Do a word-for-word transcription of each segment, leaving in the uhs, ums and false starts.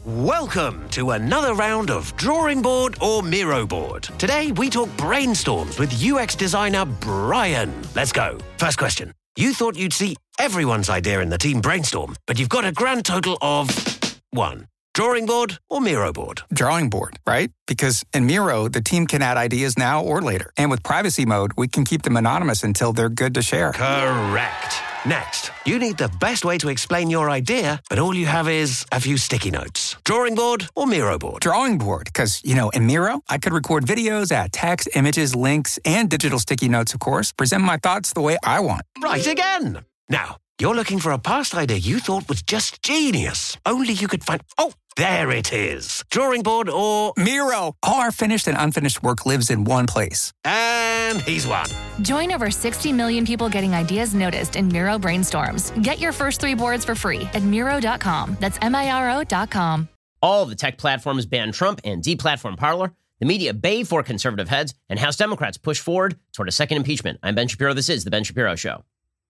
Welcome to another round of Drawing Board or Miro Board. Today we talk brainstorms with U X designer Brian. Let's go. First question. You thought you'd see everyone's idea in the team brainstorm, but you've got a grand total of one. Drawing board or Miro board? Drawing board, right? Because in Miro, the team can add ideas now or later. And with privacy mode, we can keep them anonymous until they're good to share. Correct. Next, you need the best way to explain your idea, but all you have is a few sticky notes. Drawing board or Miro board? Drawing board, because, you know, in Miro, I could record videos, add text, images, links, and digital sticky notes, of course, present my thoughts the way I want. Right again. Now, you're looking for a past idea you thought was just genius. Only you could find... Oh, there it is. Drawing board or... Miro. All our finished and unfinished work lives in one place. And he's won. Join over sixty million people getting ideas noticed in Miro Brainstorms. Get your first three boards for free at Miro dot com. That's M I R O dot com. All the tech platforms ban Trump and deplatform Parler. The media bay for conservative heads, and House Democrats push forward toward a second impeachment. I'm Ben Shapiro. This is The Ben Shapiro Show.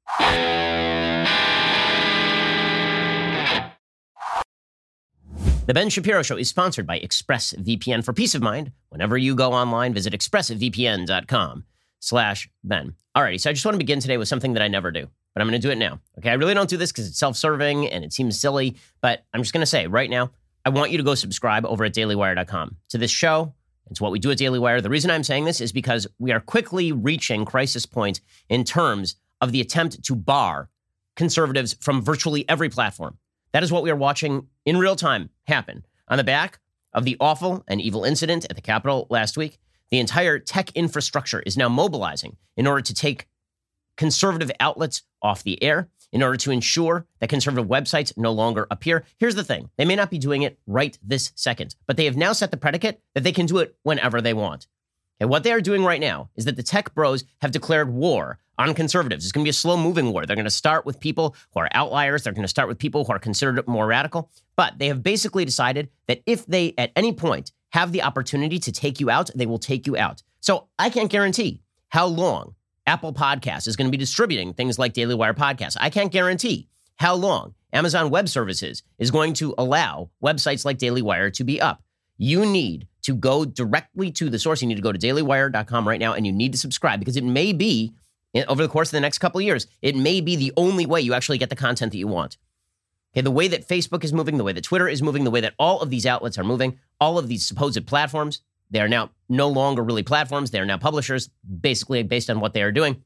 The Ben Shapiro Show is sponsored by ExpressVPN. For peace of mind, whenever you go online, visit expressvpn.com slash Ben. Alrighty, so I just want to begin today with something that I never do, but I'm going to do it now. Okay, I really don't do this because it's self-serving and it seems silly, but I'm just going to say right now, I want you to go subscribe over at daily wire dot com to this show. It's what we do at Daily Wire. The reason I'm saying this is because we are quickly reaching crisis point in terms of the attempt to bar conservatives from virtually every platform. That is what we are watching in real time happen. On the back of the awful and evil incident at the Capitol last week, the entire tech infrastructure is now mobilizing in order to take conservative outlets off the air, in order to ensure that conservative websites no longer appear. Here's the thing. They may not be doing it right this second, but they have now set the predicate that they can do it whenever they want. And what they are doing right now is that the tech bros have declared war on conservatives. It's going to be a slow-moving war. They're going to start with people who are outliers. They're going to start with people who are considered more radical. But they have basically decided that if they, at any point, have the opportunity to take you out, they will take you out. So I can't guarantee how long Apple Podcasts is going to be distributing things like Daily Wire Podcasts. I can't guarantee how long Amazon Web Services is going to allow websites like Daily Wire to be up. You need to go directly to the source. You need to go to daily wire dot com right now, and you need to subscribe because it may be, over the course of the next couple of years, it may be the only way you actually get the content that you want. Okay, the way that Facebook is moving, the way that Twitter is moving, the way that all of these outlets are moving, all of these supposed platforms, they are now no longer really platforms. They are now publishers, basically based on what they are doing.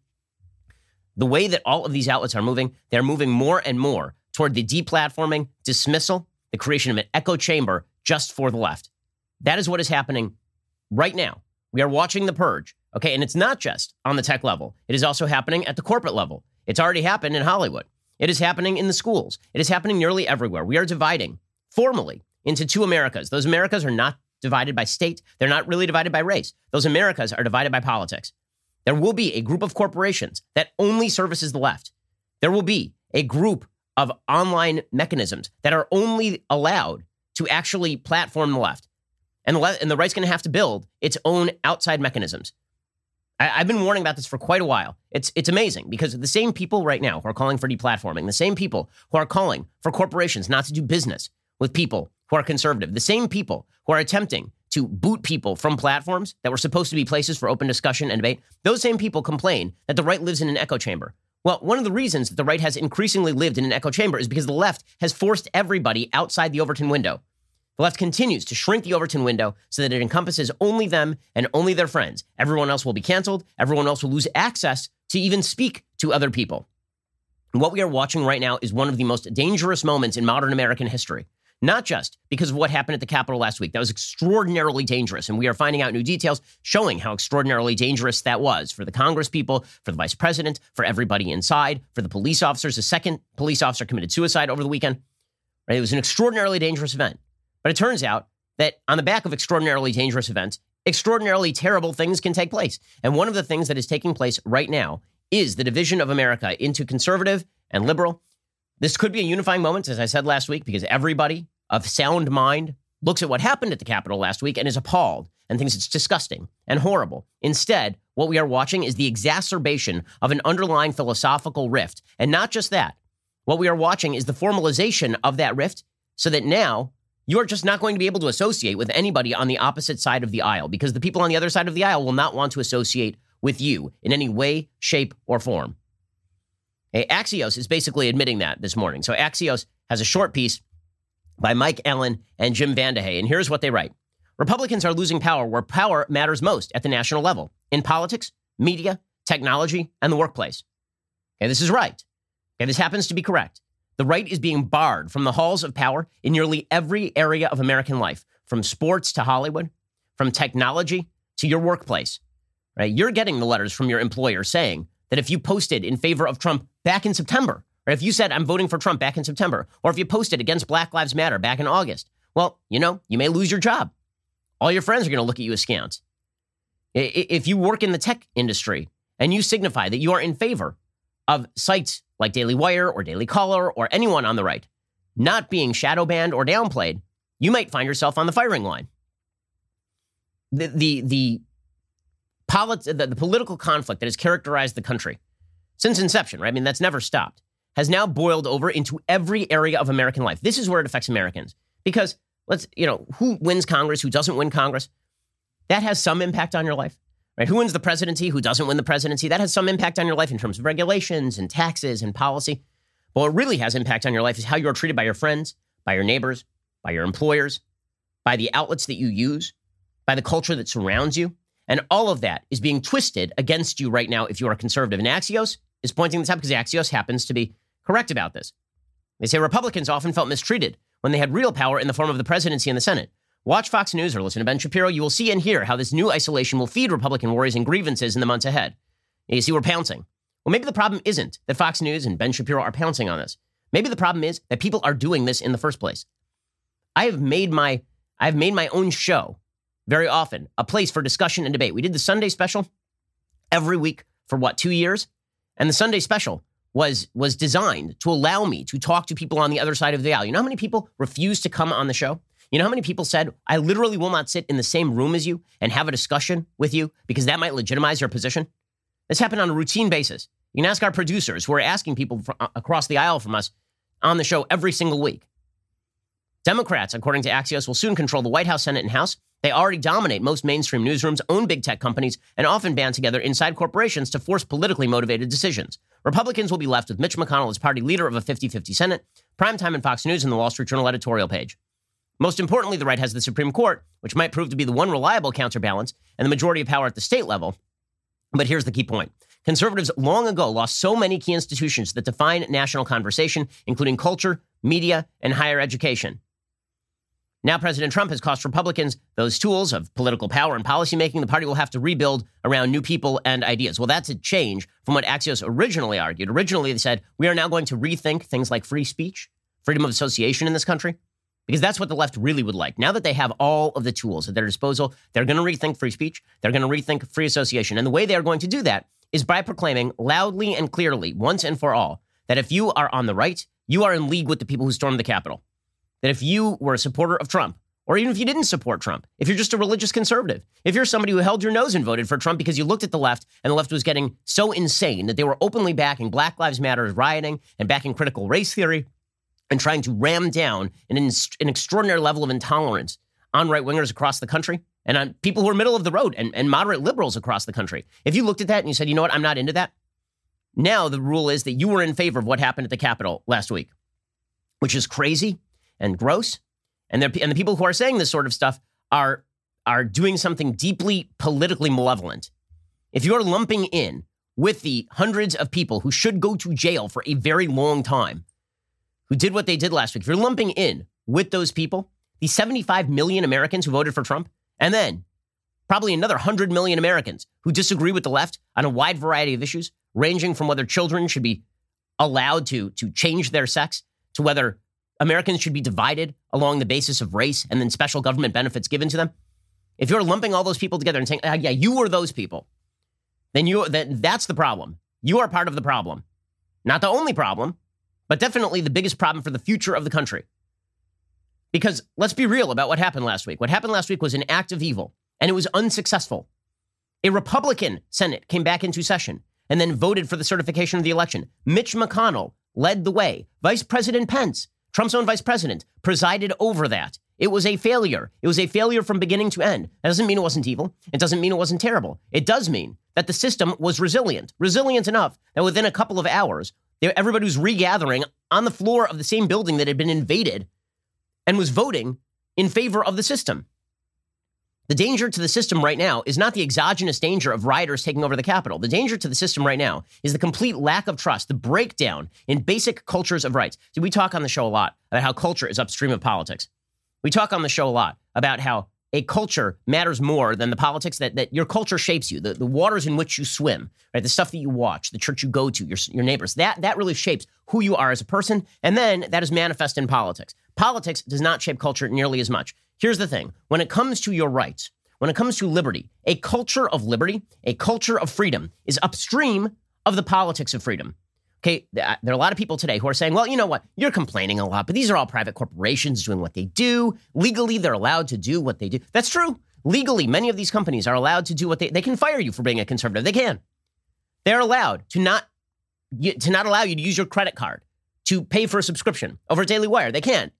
The way that all of these outlets are moving, they're moving more and more toward the deplatforming, dismissal, the creation of an echo chamber just for the left. That is what is happening right now. We are watching the purge, okay? And it's not just on the tech level. It is also happening at the corporate level. It's already happened in Hollywood. It is happening in the schools. It is happening nearly everywhere. We are dividing formally into two Americas. Those Americas are not divided by state. They're not really divided by race. Those Americas are divided by politics. There will be a group of corporations that only services the left. There will be a group of online mechanisms that are only allowed to actually platform the left. And the, le- and the right's going to have to build its own outside mechanisms. I- I've been warning about this for quite a while. It's it's amazing because the same people right now who are calling for deplatforming, the same people who are calling for corporations not to do business with people who are conservative, the same people who are attempting to boot people from platforms that were supposed to be places for open discussion and debate, those same people complain that the right lives in an echo chamber. Well, one of the reasons that the right has increasingly lived in an echo chamber is because the left has forced everybody outside the Overton window. The left continues to shrink the Overton window so that it encompasses only them and only their friends. Everyone else will be canceled. Everyone else will lose access to even speak to other people. And what we are watching right now is one of the most dangerous moments in modern American history. Not just because of what happened at the Capitol last week. That was extraordinarily dangerous, and we are finding out new details showing how extraordinarily dangerous that was for the Congress people, for the vice president, for everybody inside, for the police officers. A second police officer committed suicide over the weekend. Right? It was an extraordinarily dangerous event. But it turns out that on the back of extraordinarily dangerous events, extraordinarily terrible things can take place. And one of the things that is taking place right now is the division of America into conservative and liberal. This could be a unifying moment, as I said last week, because everybody of sound mind looks at what happened at the Capitol last week and is appalled and thinks it's disgusting and horrible. Instead, what we are watching is the exacerbation of an underlying philosophical rift. And not just that. What we are watching is the formalization of that rift so that now you are just not going to be able to associate with anybody on the opposite side of the aisle because the people on the other side of the aisle will not want to associate with you in any way, shape, or form. Hey, Axios is basically admitting that this morning. So Axios has a short piece by Mike Ellen and Jim Vandehey, and here's what they write. Republicans are losing power where power matters most at the national level, in politics, media, technology, and the workplace. Okay, this is right. Okay, this happens to be correct. The right is being barred from the halls of power in nearly every area of American life, from sports to Hollywood, from technology to your workplace. Right? You're getting the letters from your employer saying that if you posted in favor of Trump back in September, or if you said, I'm voting for Trump back in September, or if you posted against Black Lives Matter back in August, well, you know, you may lose your job. All your friends are going to look at you askance. If you work in the tech industry and you signify that you are in favor of sites like Daily Wire or Daily Caller or anyone on the right not being shadow banned or downplayed, you might find yourself on the firing line. The, the, the, polit- the, the political conflict that has characterized the country since inception, right? I mean, that's never stopped, has now boiled over into every area of American life. This is where it affects Americans because let's, you know, who wins Congress, who doesn't win Congress, that has some impact on your life, right? Who wins the presidency, who doesn't win the presidency, that has some impact on your life in terms of regulations and taxes and policy. But what really has impact on your life is how you are treated by your friends, by your neighbors, by your employers, by the outlets that you use, by the culture that surrounds you. And all of that is being twisted against you right now if you are a conservative. And Axios is pointing this out because Axios happens to be correct about this. They say Republicans often felt mistreated when they had real power in the form of the presidency and the Senate. Watch Fox News or listen to Ben Shapiro. You will see and hear how this new isolation will feed Republican worries and grievances in the months ahead. And you see, we're pouncing. Well, maybe the problem isn't that Fox News and Ben Shapiro are pouncing on this. Maybe the problem is that people are doing this in the first place. I have made my, I have made my own show very often a place for discussion and debate. We did the Sunday special every week for what, two years? And the Sunday special was, was designed to allow me to talk to people on the other side of the aisle. You know how many people refused to come on the show? You know how many people said, I literally will not sit in the same room as you and have a discussion with you because that might legitimize your position? This happened on a routine basis. You can ask our producers who are asking people from, uh, across the aisle from us on the show every single week. Democrats, according to Axios, will soon control the White House, Senate, and House. They already dominate most mainstream newsrooms, own big tech companies, and often band together inside corporations to force politically motivated decisions. Republicans will be left with Mitch McConnell as party leader of a fifty-fifty Senate, primetime in Fox News and the Wall Street Journal editorial page. Most importantly, the right has the Supreme Court, which might prove to be the one reliable counterbalance and the majority of power at the state level. But here's the key point. Conservatives long ago lost so many key institutions that define national conversation, including culture, media, and higher education. Now President Trump has cost Republicans those tools of political power and policymaking. The party will have to rebuild around new people and ideas. Well, that's a change from what Axios originally argued. Originally, they said, we are now going to rethink things like free speech, freedom of association in this country, because that's what the left really would like. Now that they have all of the tools at their disposal, they're going to rethink free speech. They're going to rethink free association. And the way they are going to do that is by proclaiming loudly and clearly, once and for all, that if you are on the right, you are in league with the people who stormed the Capitol. That if you were a supporter of Trump, or even if you didn't support Trump, if you're just a religious conservative, if you're somebody who held your nose and voted for Trump because you looked at the left and the left was getting so insane that they were openly backing Black Lives Matter rioting and backing critical race theory and trying to ram down an, an extraordinary level of intolerance on right-wingers across the country and on people who are middle of the road and, and moderate liberals across the country. If you looked at that and you said, you know what, I'm not into that. Now the rule is that you were in favor of what happened at the Capitol last week, which is crazy and gross. And, and the people who are saying this sort of stuff are, are doing something deeply politically malevolent. If you're lumping in with the hundreds of people who should go to jail for a very long time, who did what they did last week, if you're lumping in with those people, the seventy-five million Americans who voted for Trump, and then probably another one hundred million Americans who disagree with the left on a wide variety of issues, ranging from whether children should be allowed to, to change their sex to whether Americans should be divided along the basis of race and then special government benefits given to them. If you're lumping all those people together and saying, ah, yeah, you were those people, then you then that's the problem. You are part of the problem. Not the only problem, but definitely the biggest problem for the future of the country. Because let's be real about what happened last week. What happened last week was an act of evil, and it was unsuccessful. A Republican Senate came back into session and then voted for the certification of the election. Mitch McConnell led the way. Vice President Pence, Trump's own vice president, presided over that It was a failure. It was a failure from beginning to end. That doesn't mean it wasn't evil. It doesn't mean it wasn't terrible. It does mean that the system was resilient, resilient enough that within a couple of hours, everybody was regathering on the floor of the same building that had been invaded and was voting in favor of the system. The danger to the system right now is not the exogenous danger of rioters taking over the Capitol. The danger to the system right now is the complete lack of trust, the breakdown in basic cultures of rights. See, we talk on the show a lot about how culture is upstream of politics. We talk on the show a lot about how a culture matters more than the politics, that, that your culture shapes you, the, the waters in which you swim, right? The stuff that you watch, the church you go to, your, your neighbors, that, that really shapes who you are as a person. And then that is manifest in politics. Politics does not shape culture nearly as much. Here's the thing. When it comes to your rights, when it comes to liberty, a culture of liberty, a culture of freedom is upstream of the politics of freedom. Okay, there are a lot of people today who are saying, well, you know what? You're complaining a lot, but these are all private corporations doing what they do. Legally, they're allowed to do what they do. That's true. Legally, many of these companies are allowed to do what they, they can fire you for being a conservative. They can. They're allowed to not, to not allow you to use your credit card to pay for a subscription over Daily Wire. They can.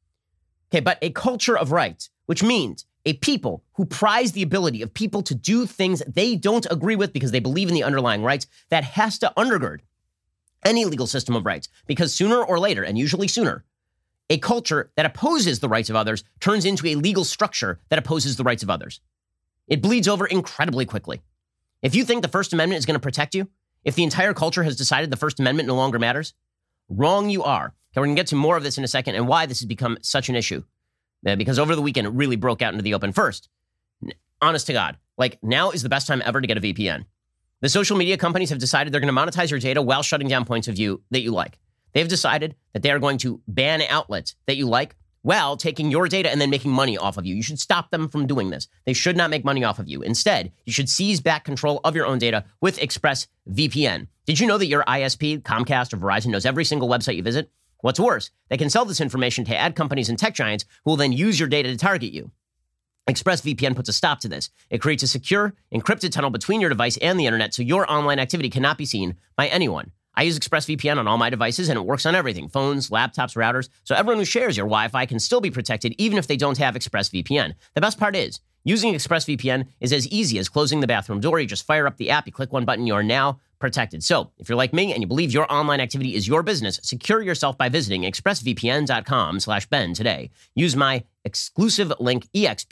Okay, but a culture of rights, which means a people who prize the ability of people to do things they don't agree with because they believe in the underlying rights, that has to undergird any legal system of rights. Because sooner or later, and usually sooner, a culture that opposes the rights of others turns into a legal structure that opposes the rights of others. It bleeds over incredibly quickly. If you think the First Amendment is going to protect you, if the entire culture has decided the First Amendment no longer matters, wrong you are. Okay, we're going to get to more of this in a second and why this has become such an issue. Uh, because over the weekend, it really broke out into the open. First, honest to God, like now is the best time ever to get a V P N. The social media companies have decided they're going to monetize your data while shutting down points of view that you like. They've decided that they are going to ban outlets that you like while taking your data and then making money off of you. You should stop them from doing this. They should not make money off of you. Instead, you should seize back control of your own data with ExpressVPN. Did you know that your I S P, Comcast or Verizon, knows every single website you visit? What's worse, they can sell this information to ad companies and tech giants who will then use your data to target you. ExpressVPN puts a stop to this. It creates a secure, encrypted tunnel between your device and the internet so your online activity cannot be seen by anyone. I use ExpressVPN on all my devices, and it works on everything, phones, laptops, routers, so everyone who shares your Wi-Fi can still be protected even if they don't have ExpressVPN. The best part is, using ExpressVPN is as easy as closing the bathroom door. You just fire up the app, you click one button, you are now protected. So, if you're like me and you believe your online activity is your business, secure yourself by visiting expressvpn.com slash Ben today. Use my exclusive link,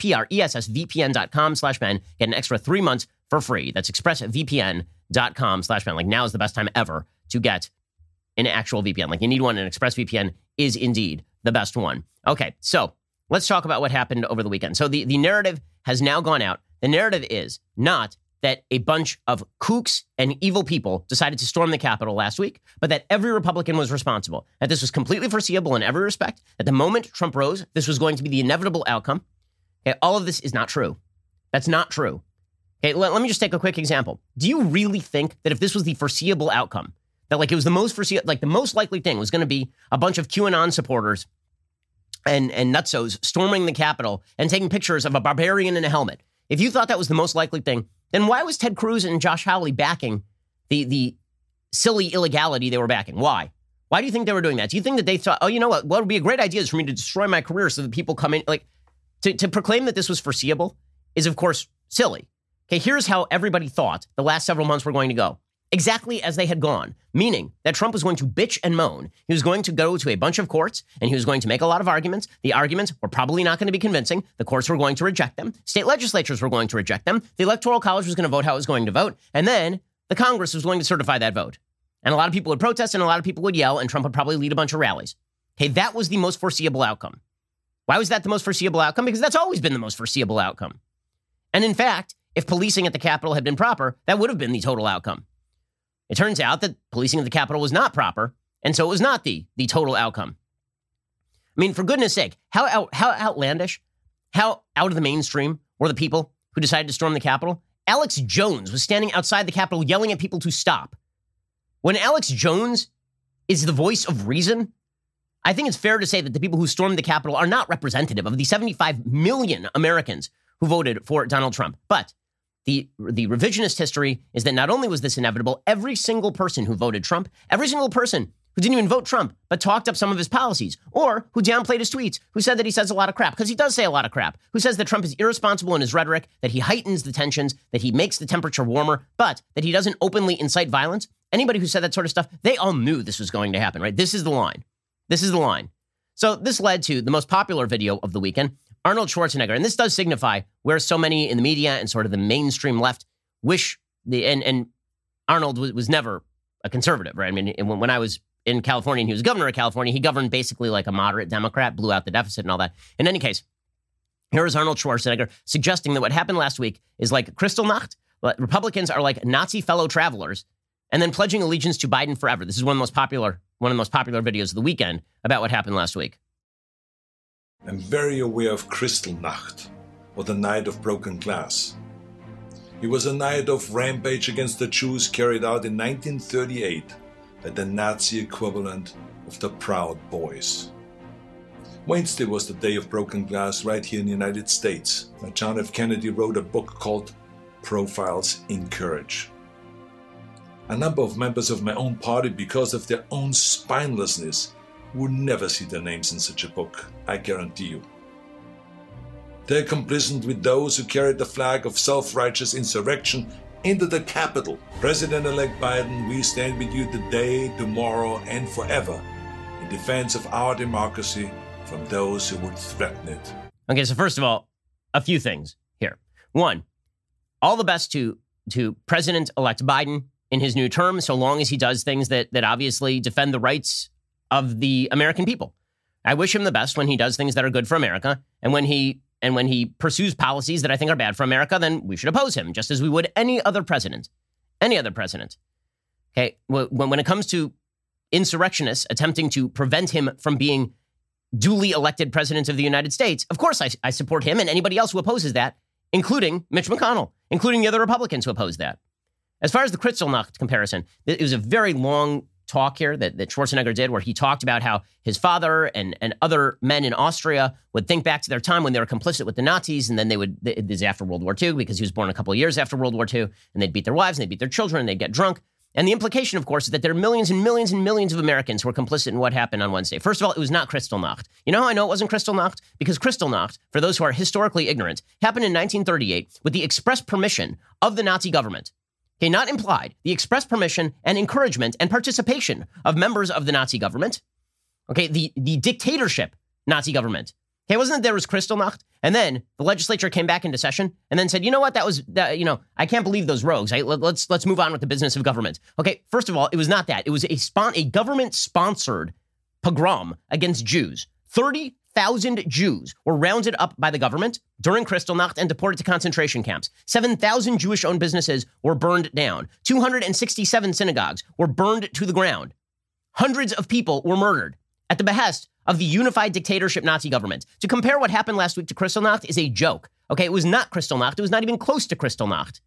expressvpn.com slash Ben. Get an extra three months for free. That's expressvpn.com slash Ben. Like now is the best time ever to get an actual V P N. Like you need one, and ExpressVPN is indeed the best one. Okay, so let's talk about what happened over the weekend. So the, the narrative has now gone out. The narrative is not that a bunch of kooks and evil people decided to storm the Capitol last week, but that every Republican was responsible, that this was completely foreseeable in every respect, that the moment Trump rose, this was going to be the inevitable outcome. Okay, all of this is not true. That's not true. Okay, let, let me just take a quick example. Do you really think that if this was the foreseeable outcome, that like it was the most foreseeable, like the most likely thing was going to be a bunch of QAnon supporters and, and nutsos storming the Capitol and taking pictures of a barbarian in a helmet? If you thought that was the most likely thing, then why was Ted Cruz and Josh Hawley backing the, the silly illegality they were backing? Why? Why do you think they were doing that? Do you think that they thought, oh, you know what? What would be a great idea is for me to destroy my career so that people come in? Like, to, to proclaim that this was foreseeable is, of course, silly. Okay, here's how everybody thought the last several months were going to go. Exactly as they had gone, meaning that Trump was going to bitch and moan. He was going to go to a bunch of courts, and he was going to make a lot of arguments. The arguments were probably not going to be convincing. The courts were going to reject them. State legislatures were going to reject them. The Electoral College was going to vote how it was going to vote. And then the Congress was going to certify that vote. And a lot of people would protest, and a lot of people would yell, and Trump would probably lead a bunch of rallies. Okay, that was the most foreseeable outcome. Why was that the most foreseeable outcome? Because that's always been the most foreseeable outcome. And in fact, if policing at the Capitol had been proper, that would have been the total outcome. It turns out that policing at the Capitol was not proper, and so it was not the, the total outcome. I mean, for goodness sake, how out, how outlandish, how out of the mainstream were the people who decided to storm the Capitol? Alex Jones was standing outside the Capitol yelling at people to stop. When Alex Jones is the voice of reason, I think it's fair to say that the people who stormed the Capitol are not representative of the seventy-five million Americans who voted for Donald Trump. But The, the revisionist history is that not only was this inevitable, every single person who voted Trump, every single person who didn't even vote Trump, but talked up some of his policies, or who downplayed his tweets, who said that he says a lot of crap, because he does say a lot of crap, who says that Trump is irresponsible in his rhetoric, that he heightens the tensions, that he makes the temperature warmer, but that he doesn't openly incite violence. Anybody who said that sort of stuff, they all knew this was going to happen, right? This is the line. This is the line. So this led to the most popular video of the weekend, Arnold Schwarzenegger. And this does signify where so many in the media and sort of the mainstream left wish the, and, and Arnold was, was never a conservative, right? I mean, when, when I was in California and he was governor of California, he governed basically like a moderate Democrat, blew out the deficit and all that. In any case, here is Arnold Schwarzenegger suggesting that what happened last week is like Kristallnacht. Republicans are like Nazi fellow travelers and then pledging allegiance to Biden forever. This is one of the most popular, one of the most popular videos of the weekend about what happened last week. I'm very aware of Kristallnacht, or the Night of Broken Glass. It was a night of rampage against the Jews carried out in nineteen thirty-eight by the Nazi equivalent of the Proud Boys. Wednesday was the day of broken glass right here in the United States. Now, John F. Kennedy wrote a book called Profiles in Courage. A number of members of my own party, because of their own spinelessness, would never see their names in such a book, I guarantee you. They're complicit with those who carried the flag of self-righteous insurrection into the Capitol. President-elect Biden, we stand with you today, tomorrow, and forever in defense of our democracy from those who would threaten it. Okay, so first of all, a few things here. One, all the best to, to President-elect Biden in his new term, so long as he does things that, that obviously defend the rights of the American people. I wish him the best when he does things that are good for America, and when he and when he pursues policies that I think are bad for America, then we should oppose him, just as we would any other president. Any other president. Okay, when, when it comes to insurrectionists attempting to prevent him from being duly elected president of the United States, of course I, I support him and anybody else who opposes that, including Mitch McConnell, including the other Republicans who oppose that. As far as the Kristallnacht comparison, it was a very long talk here that, that Schwarzenegger did where he talked about how his father and, and other men in Austria would think back to their time when they were complicit with the Nazis, and then they would, this is after World War Two, because he was born a couple of years after World War Two, and they'd beat their wives, and they'd beat their children, and they'd get drunk. And the implication, of course, is that there are millions and millions and millions of Americans who were complicit in what happened on Wednesday. First of all, it was not Kristallnacht. You know how I know it wasn't Kristallnacht? Because Kristallnacht, for those who are historically ignorant, happened in nineteen thirty-eight with the express permission of the Nazi government. Okay, not implied, the express permission and encouragement and participation of members of the Nazi government. Okay, the, the dictatorship Nazi government. Okay, wasn't it there was Kristallnacht? And then the legislature came back into session and then said, you know what, that was, that, you know, I can't believe those rogues. I, let, let's let's move on with the business of government. Okay, first of all, it was not that. It was a, spon- a government-sponsored pogrom against Jews. thirty thousand Jews were rounded up by the government during Kristallnacht and deported to concentration camps. seven thousand Jewish-owned businesses were burned down. two hundred sixty-seven synagogues were burned to the ground. Hundreds of people were murdered at the behest of the unified dictatorship Nazi government. To compare what happened last week to Kristallnacht is a joke. Okay, it was not Kristallnacht. It was not even close to Kristallnacht.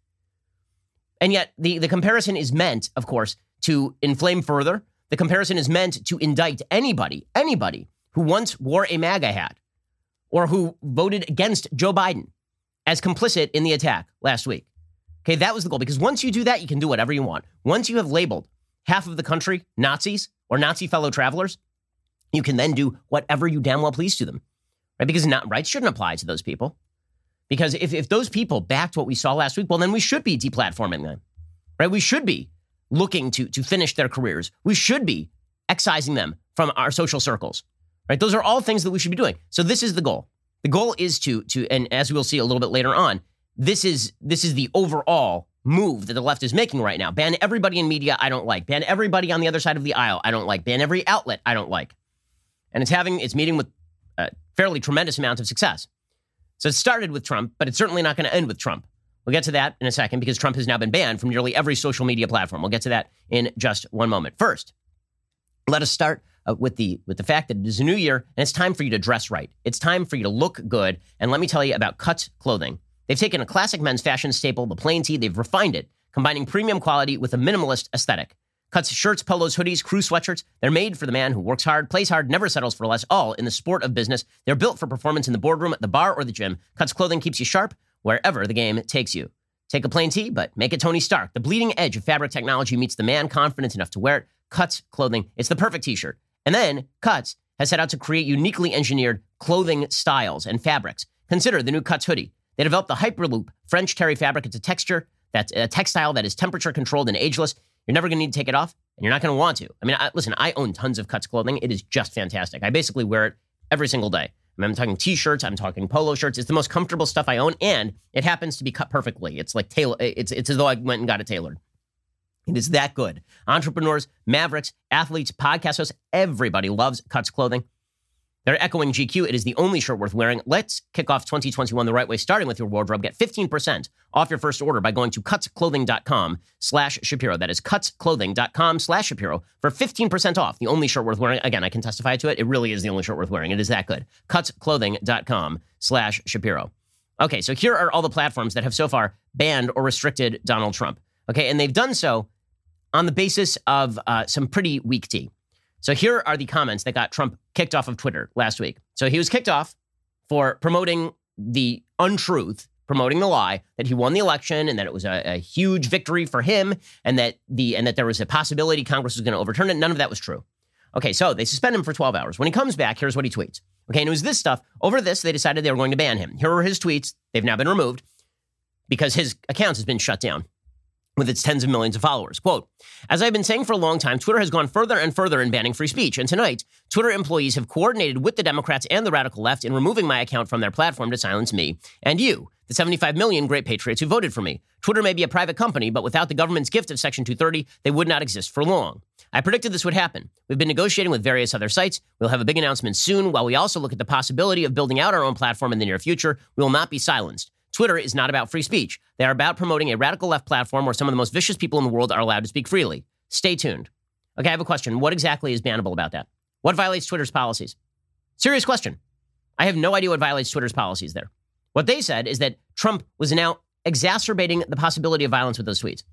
And yet the, the comparison is meant, of course, to inflame further. The comparison is meant to indict anybody, anybody, who once wore a MAGA hat or who voted against Joe Biden as complicit in the attack last week. Okay, that was the goal, because once you do that, you can do whatever you want. Once you have labeled half of the country Nazis or Nazi fellow travelers, you can then do whatever you damn well please to them, right? Because not rights shouldn't apply to those people. Because if, if those people backed what we saw last week, well, then we should be deplatforming them, right? We should be looking to, to finish their careers. We should be excising them from our social circles. Right? Those are all things that we should be doing. So this is the goal. The goal is to, to, and as we'll see a little bit later on, this is this is the overall move that the left is making right now. Ban everybody in media I don't like. Ban everybody on the other side of the aisle I don't like. Ban every outlet I don't like. And it's having, it's meeting with a fairly tremendous amount of success. So it started with Trump, but it's certainly not going to end with Trump. We'll get to that in a second, because Trump has now been banned from nearly every social media platform. We'll get to that in just one moment. First, let us start Uh, with the with the fact that it is a new year and it's time for you to dress right. It's time for you to look good. And let me tell you about Cuts Clothing. They've taken a classic men's fashion staple, the plain tee, they've refined it, combining premium quality with a minimalist aesthetic. Cuts shirts, polos, hoodies, crew sweatshirts, they're made for the man who works hard, plays hard, never settles for less, all in the sport of business. They're built for performance in the boardroom, the bar, or the gym. Cuts Clothing keeps you sharp wherever the game takes you. Take a plain tee, but make it Tony Stark. The bleeding edge of fabric technology meets the man confident enough to wear it. Cuts Clothing. It's the perfect t-shirt. And then Cuts has set out to create uniquely engineered clothing styles and fabrics. Consider the new Cuts hoodie. They developed the Hyperloop French terry fabric. It's a texture, that's a textile that is temperature controlled and ageless. You're never going to need to take it off, and you're not going to want to. I mean, I, listen, I own tons of Cuts clothing. It is just fantastic. I basically wear it every single day. I mean, I'm talking t-shirts, I'm talking polo shirts. It's the most comfortable stuff I own, and it happens to be cut perfectly. It's like tailor. It's it's as though I went and got it tailored. It is that good. Entrepreneurs, mavericks, athletes, podcast hosts, everybody loves Cuts clothing. They're echoing G Q. It is the only shirt worth wearing. Let's kick off twenty twenty-one the right way, starting with your wardrobe. Get fifteen percent off your first order by going to cutsclothing.com slash Shapiro. That is cutsclothing.com slash Shapiro for fifteen percent off. The only shirt worth wearing. Again, I can testify to it. It really is the only shirt worth wearing. It is that good. cutsclothing.com slash Shapiro. Okay, so here are all the platforms that have so far banned or restricted Donald Trump. Okay, and they've done so on the basis of uh, some pretty weak tea. So here are the comments that got Trump kicked off of Twitter last week. So he was kicked off for promoting the untruth, promoting the lie that he won the election and that it was a, a huge victory for him and that the and that there was a possibility Congress was going to overturn it. None of that was true. Okay, so they suspend him for twelve hours. When he comes back, here's what he tweets. Okay, and it was this stuff. Over this, they decided they were going to ban him. Here are his tweets. They've now been removed because his account has been shut down with its tens of millions of followers. Quote, as I've been saying for a long time, Twitter has gone further and further in banning free speech. And tonight, Twitter employees have coordinated with the Democrats and the radical left in removing my account from their platform to silence me and you, the seventy-five million great patriots who voted for me. Twitter may be a private company, but without the government's gift of Section two thirty, they would not exist for long. I predicted this would happen. We've been negotiating with various other sites. We'll have a big announcement soon. While we also look at the possibility of building out our own platform in the near future, we will not be silenced. Twitter is not about free speech. They are about promoting a radical left platform where some of the most vicious people in the world are allowed to speak freely. Stay tuned. Okay, I have a question. What exactly is bannable about that? What violates Twitter's policies? Serious question. I have no idea what violates Twitter's policies there. What they said is that Trump was now exacerbating the possibility of violence with those tweets.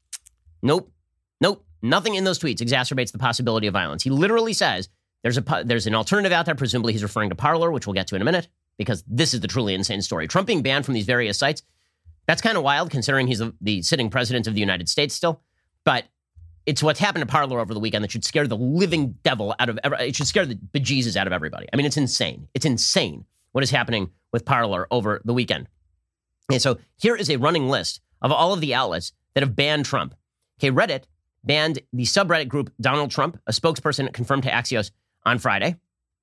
Nope. Nope. Nothing in those tweets exacerbates the possibility of violence. He literally says there's a there's an alternative out there. Presumably he's referring to Parler, which we'll get to in a minute, because this is the truly insane story. Trump being banned from these various sites, that's kind of wild considering he's the, the sitting president of the United States still. But it's what's happened to Parler over the weekend that should scare the living devil out of, it should scare the bejesus out of everybody. I mean, it's insane. It's insane what is happening with Parler over the weekend. And so here is a running list of all of the outlets that have banned Trump. Okay, Reddit banned the subreddit group Donald Trump, a spokesperson confirmed to Axios on Friday.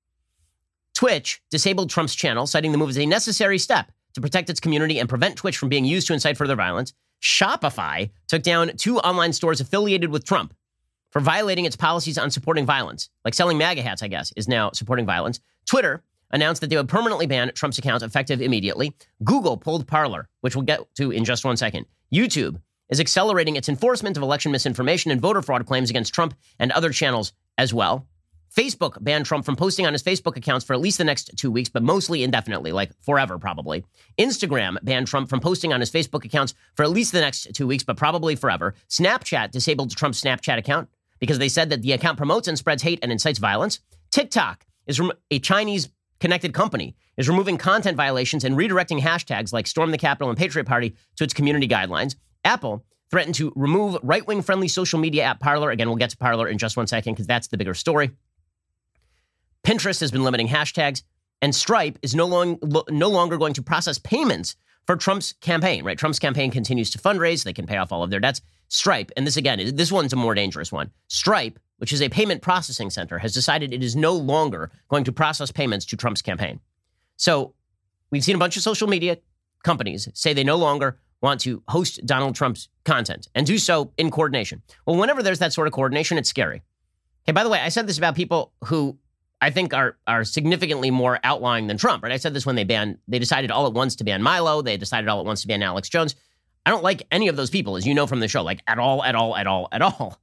Twitch disabled Trump's channel, citing the move as a necessary step to protect its community and prevent Twitch from being used to incite further violence. Shopify took down two online stores affiliated with Trump for violating its policies on supporting violence, like selling MAGA hats, I guess, is now supporting violence. Twitter announced that they would permanently ban Trump's account effective immediately. Google pulled Parler, which we'll get to in just one second. YouTube is accelerating its enforcement of election misinformation and voter fraud claims against Trump and other channels as well. Facebook banned Trump from posting on his Facebook accounts for at least the next two weeks, but mostly indefinitely, like forever probably. Instagram banned Trump from posting on his Facebook accounts for at least the next two weeks, but probably forever. Snapchat disabled Trump's Snapchat account because they said that the account promotes and spreads hate and incites violence. TikTok is rem- a Chinese connected company, is removing content violations and redirecting hashtags like Storm the Capitol and Patriot Party to its community guidelines. Apple threatened to remove right-wing friendly social media app Parler. Again, we'll get to Parler in just one second because that's the bigger story. Pinterest has been limiting hashtags, and Stripe is no, long, lo, no longer going to process payments for Trump's campaign, right? Trump's campaign continues to fundraise. They can pay off all of their debts. Stripe, and this again, this one's a more dangerous one. Stripe, which is a payment processing center, has decided it is no longer going to process payments to Trump's campaign. So we've seen a bunch of social media companies say they no longer want to host Donald Trump's content and do so in coordination. Well, whenever there's that sort of coordination, it's scary. Hey, by the way, I said this about people who I think are are significantly more outlying than Trump, right? I said this when they banned, they decided all at once to ban Milo. They decided all at once to ban Alex Jones. I don't like any of those people, as you know from the show, like at all, at all, at all, at all.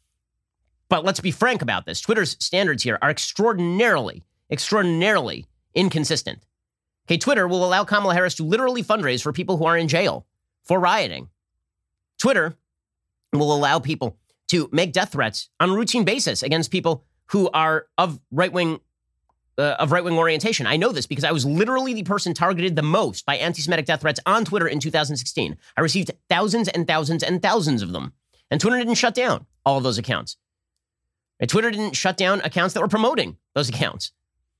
But let's be frank about this. Twitter's standards here are extraordinarily, extraordinarily inconsistent. Okay, Twitter will allow Kamala Harris to literally fundraise for people who are in jail for rioting. Twitter will allow people to make death threats on a routine basis against people who are of right-wing uh, of right-wing orientation. I know this because I was literally the person targeted the most by anti-Semitic death threats on Twitter in two thousand sixteen. I received thousands and thousands and thousands of them. And Twitter didn't shut down all of those accounts. Right? Twitter didn't shut down accounts that were promoting those accounts.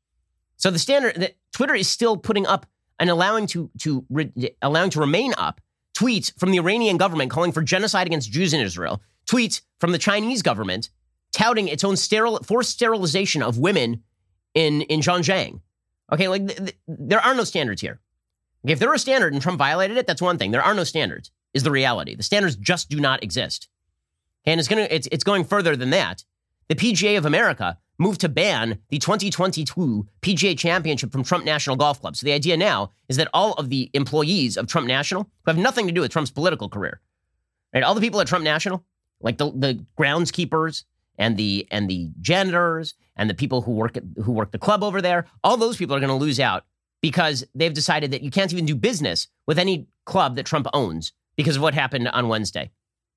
So the standard that Twitter is still putting up and allowing to to re, allowing to remain up tweets from the Iranian government calling for genocide against Jews in Israel, tweets from the Chinese government touting its own sterile forced sterilization of women in in Xinjiang. Okay, like th- th- there are no standards here. Okay, if there were a standard and Trump violated it, that's one thing. There are no standards. Is the reality. The standards just do not exist. Okay, and it's gonna it's it's going further than that. The P G A of America moved to ban the twenty twenty-two P G A Championship from Trump National Golf Club. So the idea now is that all of the employees of Trump National, who have nothing to do with Trump's political career, right? All the people at Trump National, like the, the groundskeepers and the and the janitors and the people who work at, who work the club over there, all those people are going to lose out because they've decided that you can't even do business with any club that Trump owns because of what happened on Wednesday.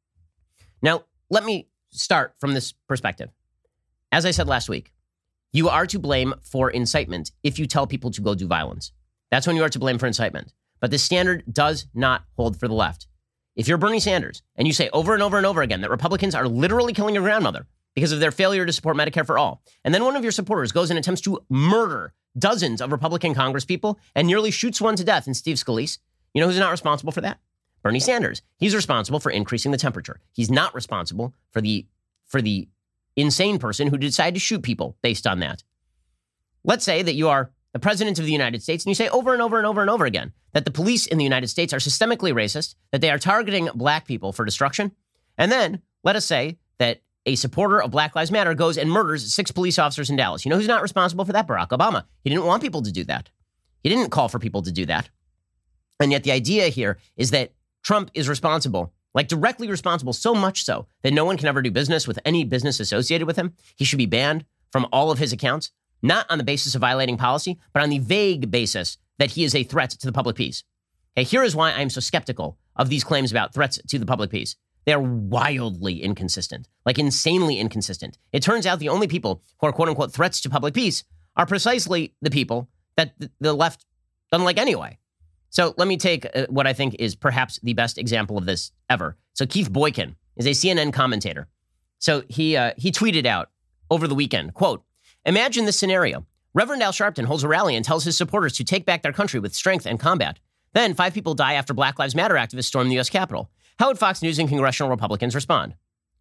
Now, let me start from this perspective. As I said last week, you are to blame for incitement if you tell people to go do violence. That's when you are to blame for incitement. But the standard does not hold for the left. If you're Bernie Sanders and you say over and over and over again that Republicans are literally killing your grandmother because of their failure to support Medicare for all, and then one of your supporters goes and attempts to murder dozens of Republican congresspeople and nearly shoots one to death in Steve Scalise, you know who's not responsible for that? Bernie Sanders. He's responsible for increasing the temperature. He's not responsible for the for the insane person who decided to shoot people based on that. Let's say that you are the president of the United States and you say over and over and over and over again that the police in the United States are systemically racist, that they are targeting black people for destruction. And then let us say that a supporter of Black Lives Matter goes and murders six police officers in Dallas. You know who's not responsible for that? Barack Obama. He didn't want people to do that. He didn't call for people to do that. And yet the idea here is that Trump is responsible, like directly responsible, so much so that no one can ever do business with any business associated with him. He should be banned from all of his accounts, not on the basis of violating policy, but on the vague basis that he is a threat to the public peace. Okay, here is why I'm so skeptical of these claims about threats to the public peace. They are wildly inconsistent, like insanely inconsistent. It turns out the only people who are quote unquote threats to public peace are precisely the people that the left doesn't like anyway. So let me take uh, what I think is perhaps the best example of this ever. So Keith Boykin is a C N N commentator. So he uh, he tweeted out over the weekend, quote, "Imagine this scenario. Reverend Al Sharpton holds a rally and tells his supporters to take back their country with strength and combat. Then five people die after Black Lives Matter activists storm the U S Capitol. How would Fox News and congressional Republicans respond?"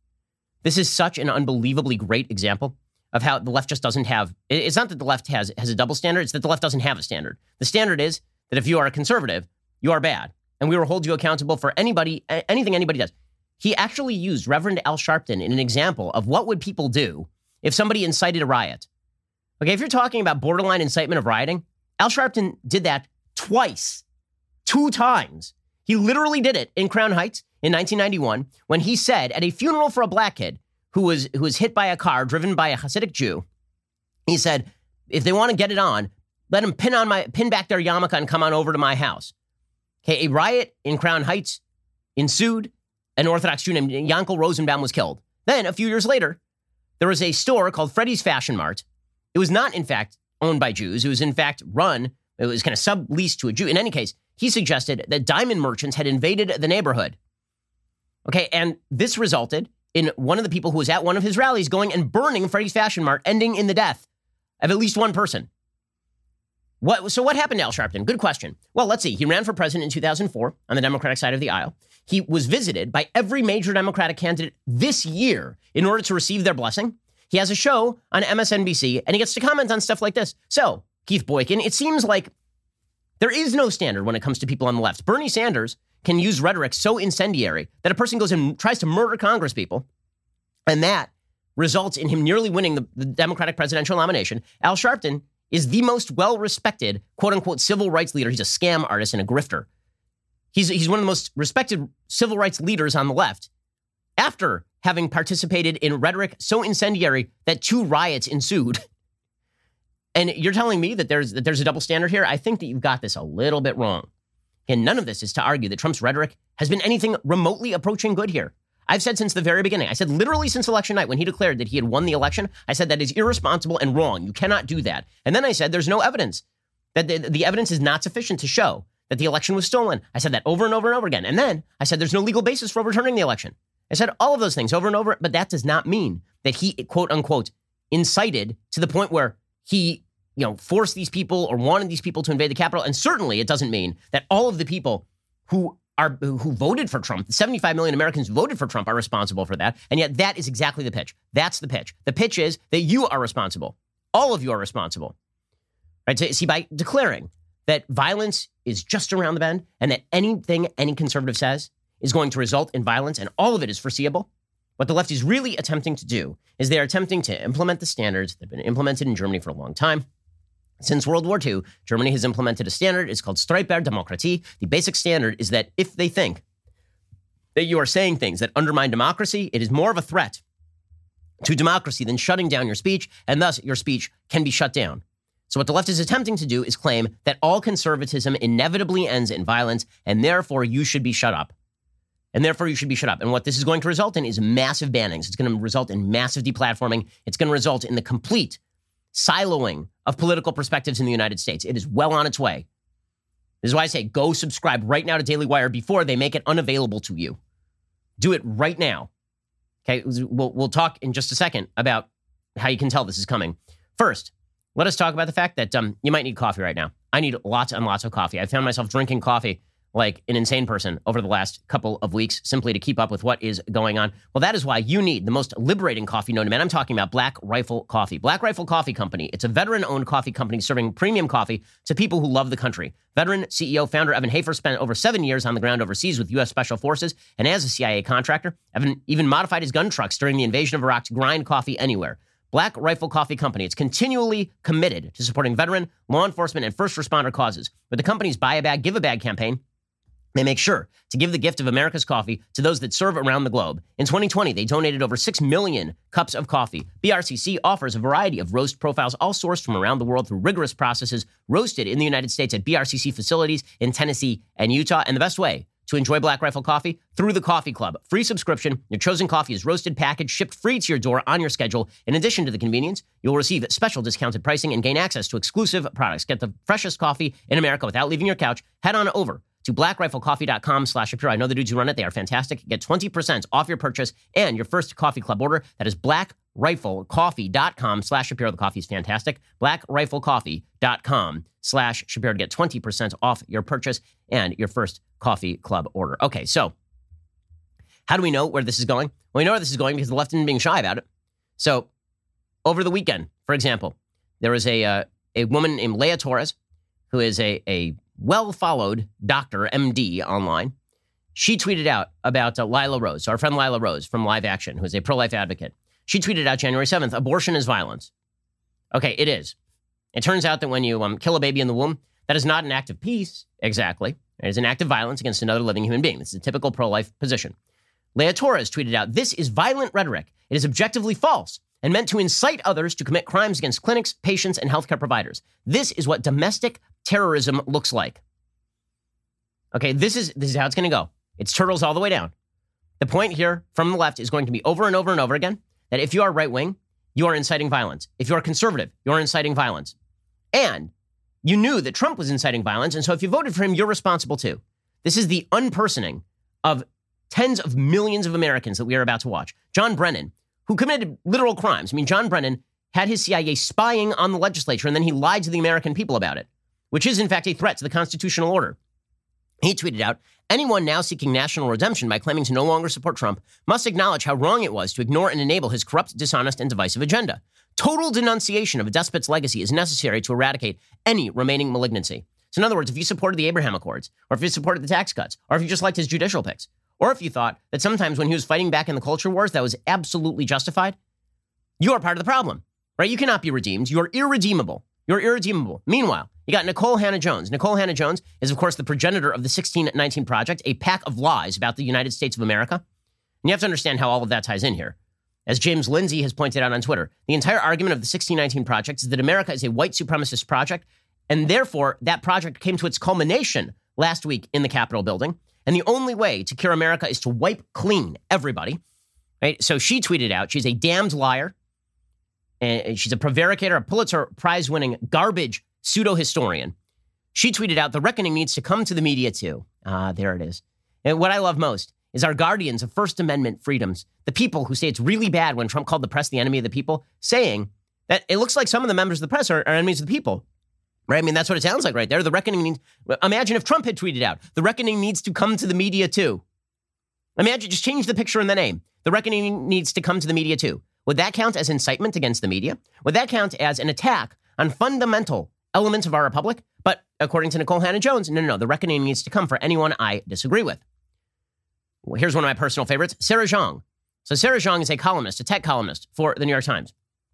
This is such an unbelievably great example of how the left just doesn't have, it's not that the left has, has a double standard, it's that the left doesn't have a standard. The standard is that if you are a conservative, you are bad. And we will hold you accountable for anybody, anything anybody does. He actually used Reverend Al Sharpton in an example of what would people do if somebody incited a riot. Okay, if you're talking about borderline incitement of rioting, Al Sharpton did that twice, two times. He literally did it in Crown Heights in nineteen ninety-one when he said at a funeral for a black kid who was who was hit by a car driven by a Hasidic Jew, he said, if they want to get it on, let them pin on my pin back their yarmulke and come on over to my house. Okay, a riot in Crown Heights ensued. An Orthodox Jew named Yankel Rosenbaum was killed. Then, a few years later, there was a store called Freddy's Fashion Mart. It was not, in fact, owned by Jews. It was, in fact, run, it was kind of subleased to a Jew. In any case, he suggested that diamond merchants had invaded the neighborhood. Okay, and this resulted in one of the people who was at one of his rallies going and burning Freddy's Fashion Mart, ending in the death of at least one person. What, so what happened to Al Sharpton? Good question. Well, let's see. He ran for president in two thousand four on the Democratic side of the aisle. He was visited by every major Democratic candidate this year in order to receive their blessing. He has a show on M S N B C, and he gets to comment on stuff like this. So, Keith Boykin, it seems like there is no standard when it comes to people on the left. Bernie Sanders can use rhetoric so incendiary that a person goes and tries to murder Congress people, and that results in him nearly winning the, the Democratic presidential nomination. Al Sharpton is the most well-respected, quote-unquote, civil rights leader. He's a scam artist and a grifter. He's, he's one of the most respected civil rights leaders on the left after having participated in rhetoric so incendiary that two riots ensued. And you're telling me that there's that there's a double standard here? I think that you've got this a little bit wrong. And none of this is to argue that Trump's rhetoric has been anything remotely approaching good here. I've said since the very beginning, I said literally since election night when he declared that he had won the election, I said that is irresponsible and wrong. You cannot do that. And then I said there's no evidence, that the, the evidence is not sufficient to show that the election was stolen. I said that over and over and over again. And then I said there's no legal basis for overturning the election. I said all of those things over and over, but that does not mean that he, quote unquote, incited to the point where he, you know, forced these people or wanted these people to invade the Capitol. And certainly it doesn't mean that all of the people who are who voted for Trump, the seventy-five million Americans who voted for Trump, are responsible for that. And yet that is exactly the pitch. That's the pitch. The pitch is that you are responsible. All of you are responsible. Right? So, see, by declaring that violence is just around the bend and that anything any conservative says is going to result in violence and all of it is foreseeable, what the left is really attempting to do is they are attempting to implement the standards that have been implemented in Germany for a long time. Since World War Two, Germany has implemented a standard. It's called Streitbare Demokratie. The basic standard is that if they think that you are saying things that undermine democracy, it is more of a threat to democracy than shutting down your speech, and thus your speech can be shut down. So what the left is attempting to do is claim that all conservatism inevitably ends in violence, and therefore you should be shut up. And therefore you should be shut up. And what this is going to result in is massive bannings. It's going to result in massive deplatforming. It's going to result in the complete siloing of political perspectives in the United States. It is well on its way. This is why I say go subscribe right now to Daily Wire before they make it unavailable to you. Do it right now. Okay, we'll, we'll talk in just a second about how you can tell this is coming. First, let us talk about the fact that um, you might need coffee right now. I need lots and lots of coffee. I found myself drinking coffee like an insane person over the last couple of weeks simply to keep up with what is going on. Well, that is why you need the most liberating coffee known to man. I'm talking about Black Rifle Coffee. Black Rifle Coffee Company. It's a veteran-owned coffee company serving premium coffee to people who love the country. Veteran C E O, founder Evan Hafer spent over seven years on the ground overseas with U S Special Forces, and as a C I A contractor, Evan even modified his gun trucks during the invasion of Iraq to grind coffee anywhere. Black Rifle Coffee Company. It's continually committed to supporting veteran, law enforcement, and first responder causes. With the company's Buy a Bag, Give a Bag campaign, they make sure to give the gift of America's coffee to those that serve around the globe. In twenty twenty, they donated over six million cups of coffee. B R C C offers a variety of roast profiles, all sourced from around the world through rigorous processes, roasted in the United States at B R C C facilities in Tennessee and Utah. And the best way to enjoy Black Rifle Coffee? Through the Coffee Club. Free subscription. Your chosen coffee is roasted, packaged, shipped free to your door on your schedule. In addition to the convenience, you'll receive special discounted pricing and gain access to exclusive products. Get the freshest coffee in America without leaving your couch. Head on over to blackriflecoffee.com slash Shapiro. I know the dudes who run it. They are fantastic. Get twenty percent off your purchase and your first Coffee Club order. That is blackriflecoffee.com slash Shapiro. The coffee is fantastic. blackriflecoffee.com slash Shapiro to get twenty percent off your purchase and your first Coffee Club order. Okay, so how do we know where this is going? Well, we know where this is going because the left isn't being shy about it. So over the weekend, for example, there was a uh, a woman named Leah Torres, who is a, a well-followed doctor, M D, online. She tweeted out about uh, Lila Rose, our friend Lila Rose from Live Action, who is a pro-life advocate. She tweeted out January seventh, abortion is violence. Okay, it is. It turns out that when you um, kill a baby in the womb, that is not an act of peace, exactly. It is an act of violence against another living human being. This is a typical pro-life position. Leah Torres tweeted out, this is violent rhetoric. It is objectively false and meant to incite others to commit crimes against clinics, patients, and healthcare providers. This is what domestic terrorism looks like. Okay, this is this is how it's going to go. It's turtles all the way down. The point here from the left is going to be over and over and over again that if you are right-wing, you are inciting violence. If you are conservative, you are inciting violence. And you knew that Trump was inciting violence, and so if you voted for him, you're responsible too. This is the unpersoning of tens of millions of Americans that we are about to watch. John Brennan, who committed literal crimes. I mean, John Brennan had his C I A spying on the legislature, and then he lied to the American people about it, which is, in fact, a threat to the constitutional order. He tweeted out, anyone now seeking national redemption by claiming to no longer support Trump must acknowledge how wrong it was to ignore and enable his corrupt, dishonest, and divisive agenda. Total denunciation of a despot's legacy is necessary to eradicate any remaining malignancy. So in other words, if you supported the Abraham Accords, or if you supported the tax cuts, or if you just liked his judicial picks, or if you thought that sometimes when he was fighting back in the culture wars that was absolutely justified, you are part of the problem, right? You cannot be redeemed. You are irredeemable. You're irredeemable. Meanwhile, you got Nikole Hannah-Jones. Nikole Hannah-Jones is, of course, the progenitor of the sixteen nineteen Project, a pack of lies about the United States of America. And you have to understand how all of that ties in here. As James Lindsay has pointed out on Twitter, the entire argument of the sixteen nineteen Project is that America is a white supremacist project, and therefore that project came to its culmination last week in the Capitol building. And the only way to cure America is to wipe clean everybody, right? So she tweeted out, she's a damned liar, and she's a prevaricator, a Pulitzer Prize-winning garbage pseudo-historian. She tweeted out, the reckoning needs to come to the media too. Ah, there it is. And what I love most is our guardians of First Amendment freedoms, the people who say it's really bad when Trump called the press the enemy of the people, saying that it looks like some of the members of the press are, are enemies of the people. Right? I mean, that's what it sounds like right there. The reckoning needs, imagine if Trump had tweeted out, the reckoning needs to come to the media too. Imagine, just change the picture and the name. The reckoning needs to come to the media too. Would that count as incitement against the media? Would that count as an attack on fundamental elements of our republic? But according to Nicole Hannah-Jones, no, no, no, the reckoning needs to come for anyone I disagree with. Well, here's one of my personal favorites, Sarah Zhang. So Sarah Zhang is a columnist, a tech columnist for the New York Times.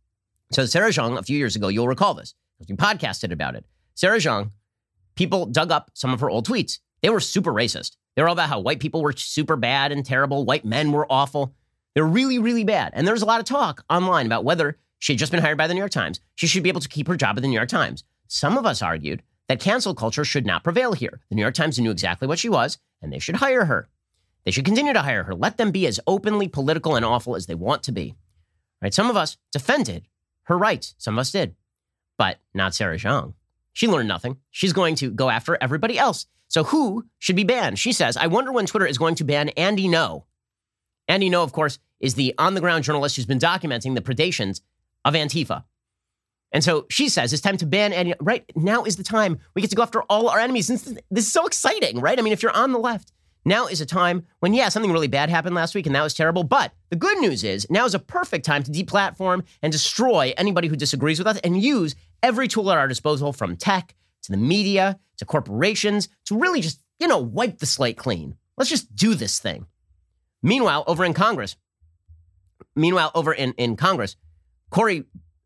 So Sarah Zhang, a few years ago, you'll recall this, because we podcasted about it. Sarah Zhang, people dug up some of her old tweets. They were super racist. They were all about how white people were super bad and terrible. White men were awful. They're really, really bad. And there's a lot of talk online about whether she had just been hired by the New York Times. She should be able to keep her job at the New York Times. Some of us argued that cancel culture should not prevail here. The New York Times knew exactly what she was, and they should hire her. They should continue to hire her. Let them be as openly political and awful as they want to be. Right? Some of us defended her rights. Some of us did. But not Sarah Zhang. She learned nothing. She's going to go after everybody else. So who should be banned? She says, I wonder when Twitter is going to ban Andy Ngo. Andy Ngo, of course, is the on-the-ground journalist who's been documenting the predations of Antifa. And so she says it's time to ban Andy. Right now is the time we get to go after all our enemies. This is so exciting, right? I mean, if you're on the left, now is a time when, yeah, something really bad happened last week and that was terrible. But the good news is now is a perfect time to deplatform and destroy anybody who disagrees with us and use every tool at our disposal, from tech to the media to corporations, to really just, you know, wipe the slate clean. Let's just do this thing. Meanwhile, over in Congress, meanwhile, over in, in Congress, Cori,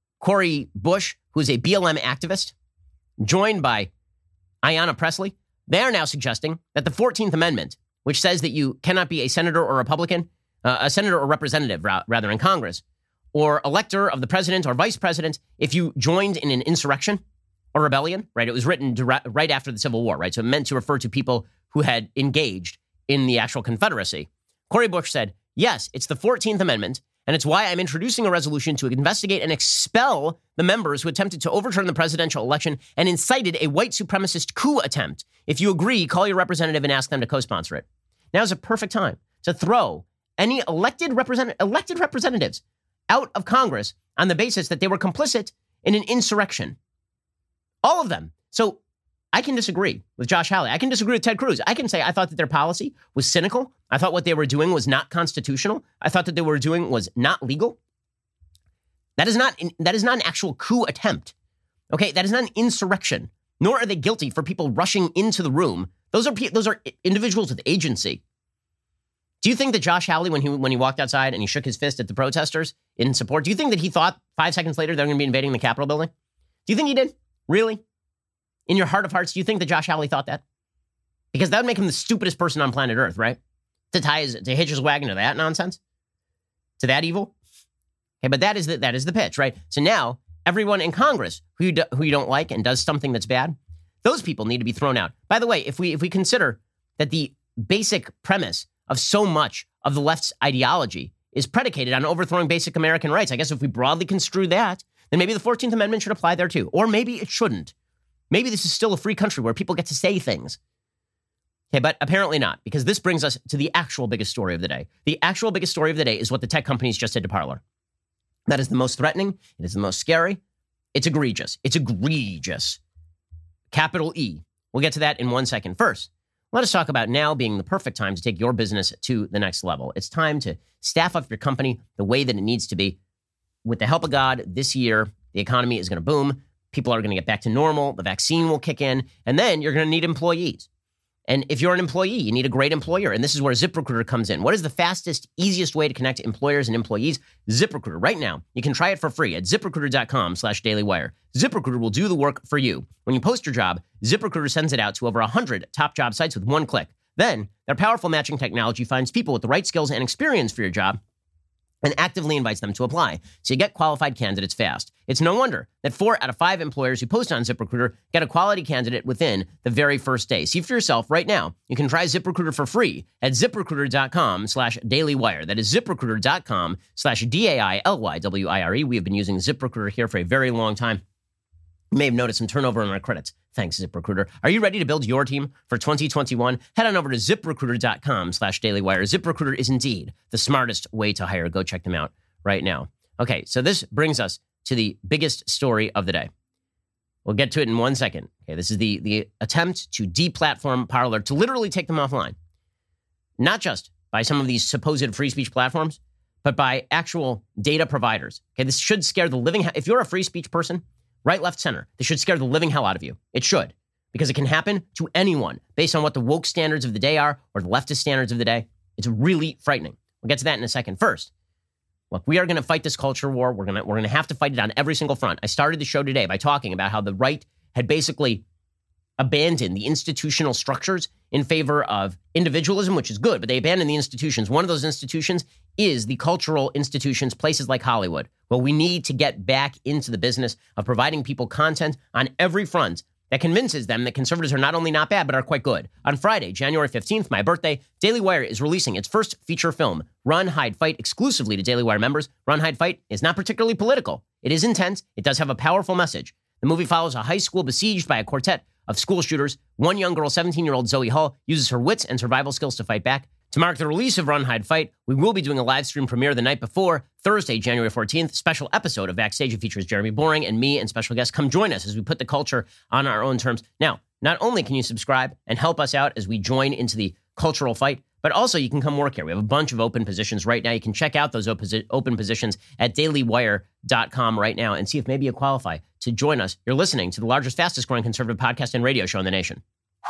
Cori Bush, who's a B L M activist, joined by Ayanna Pressley, they are now suggesting that the fourteenth Amendment, which says that you cannot be a senator or Republican, uh, a senator or representative, ra- rather, in Congress, or elector of the president or vice president, if you joined in an insurrection or rebellion, right? It was written dire- right after the Civil War, right? So it meant to refer to people who had engaged in the actual Confederacy. Cori Bush said, yes, it's the fourteenth Amendment, and it's why I'm introducing a resolution to investigate and expel the members who attempted to overturn the presidential election and incited a white supremacist coup attempt. If you agree, call your representative and ask them to co-sponsor it. Now is a perfect time to throw any elected, represent- elected representatives out of Congress on the basis that they were complicit in an insurrection. All of them. So I can disagree with Josh Hawley. I can disagree with Ted Cruz. I can say I thought that their policy was cynical. I thought what they were doing was not constitutional. I thought that they were doing was not legal. That is not, that is not an actual coup attempt. Okay, that is not an insurrection. Nor are they guilty for people rushing into the room. Those are those are individuals with agency. Do you think that Josh Hawley, when he when he walked outside and he shook his fist at the protesters in support, do you think that he thought five seconds later they're going to be invading the Capitol building? Do you think he did? Really? In your heart of hearts, do you think that Josh Hawley thought that? Because that would make him the stupidest person on planet Earth, right? To tie his, to hitch his wagon to that nonsense, to that evil. Okay, but that is the that is the pitch, right? So now everyone in Congress who you do, who you don't like and does something that's bad, those people need to be thrown out. By the way, if we if we consider that the basic premise of so much of the left's ideology is predicated on overthrowing basic American rights, I guess if we broadly construe that, then maybe the fourteenth Amendment should apply there too, or maybe it shouldn't. Maybe this is still a free country where people get to say things. Okay, but apparently not, because this brings us to the actual biggest story of the day. The actual biggest story of the day is what the tech companies just did to Parler. That is the most threatening. It is the most scary. It's egregious. It's egregious. Capital E. We'll get to that in one second. First, let us talk about now being the perfect time to take your business to the next level. It's time to staff up your company the way that it needs to be. With the help of God, this year, the economy is going to boom. People are going to get back to normal. The vaccine will kick in. And then you're going to need employees. And if you're an employee, you need a great employer. And this is where ZipRecruiter comes in. What is the fastest, easiest way to connect employers and employees? ZipRecruiter. Right now, you can try it for free at ZipRecruiter.com slash DailyWire. ZipRecruiter will do the work for you. When you post your job, ZipRecruiter sends it out to over one hundred top job sites with one click. Then, their powerful matching technology finds people with the right skills and experience for your job and actively invites them to apply. So you get qualified candidates fast. It's no wonder that four out of five employers who post on ZipRecruiter get a quality candidate within the very first day. See for yourself right now. You can try ZipRecruiter for free at ZipRecruiter.com slash DailyWire. That is ZipRecruiter.com slash D-A-I-L-Y-W-I-R-E. We have been using ZipRecruiter here for a very long time. You may have noticed some turnover in our credits. Thanks, ZipRecruiter. Are you ready to build your team for twenty twenty-one? Head on over to ziprecruiter.com slash dailywire. ZipRecruiter is indeed the smartest way to hire. Go check them out right now. Okay, so this brings us to the biggest story of the day. We'll get to it in one second. Okay, this is the, the attempt to deplatform Parler, to literally take them offline. Not just by some of these supposed free speech platforms, but by actual data providers. Okay, this should scare the living hell. If you're a free speech person, right, left, center, this should scare the living hell out of you. It should, because it can happen to anyone based on what the woke standards of the day are or the leftist standards of the day. It's really frightening. We'll get to that in a second. First, look, we are going to fight this culture war. We're going to we're going to have to fight it on every single front. I started the show today by talking about how the right had basically abandoned the institutional structures in favor of individualism, which is good, but they abandoned the institutions. One of those institutions is the cultural institutions, places like Hollywood. Well, we need to get back into the business of providing people content on every front that convinces them that conservatives are not only not bad, but are quite good. On Friday, January fifteenth, my birthday, Daily Wire is releasing its first feature film, Run, Hide, Fight, exclusively to Daily Wire members. Run, Hide, Fight is not particularly political. It is intense. It does have a powerful message. The movie follows a high school besieged by a quartet of school shooters. One young girl, seventeen-year-old Zoe Hall, uses her wits and survival skills to fight back. To mark the release of Run, Hide, Fight, we will be doing a live stream premiere the night before, Thursday, January fourteenth, special episode of Backstage. It features Jeremy Boring and me and special guests. Come join us as we put the culture on our own terms. Now, not only can you subscribe and help us out as we join into the cultural fight, but also you can come work here. We have a bunch of open positions right now. You can check out those open positions at dailywire dot com right now and see if maybe you qualify to join us. You're listening to the largest, fastest growing conservative podcast and radio show in the nation.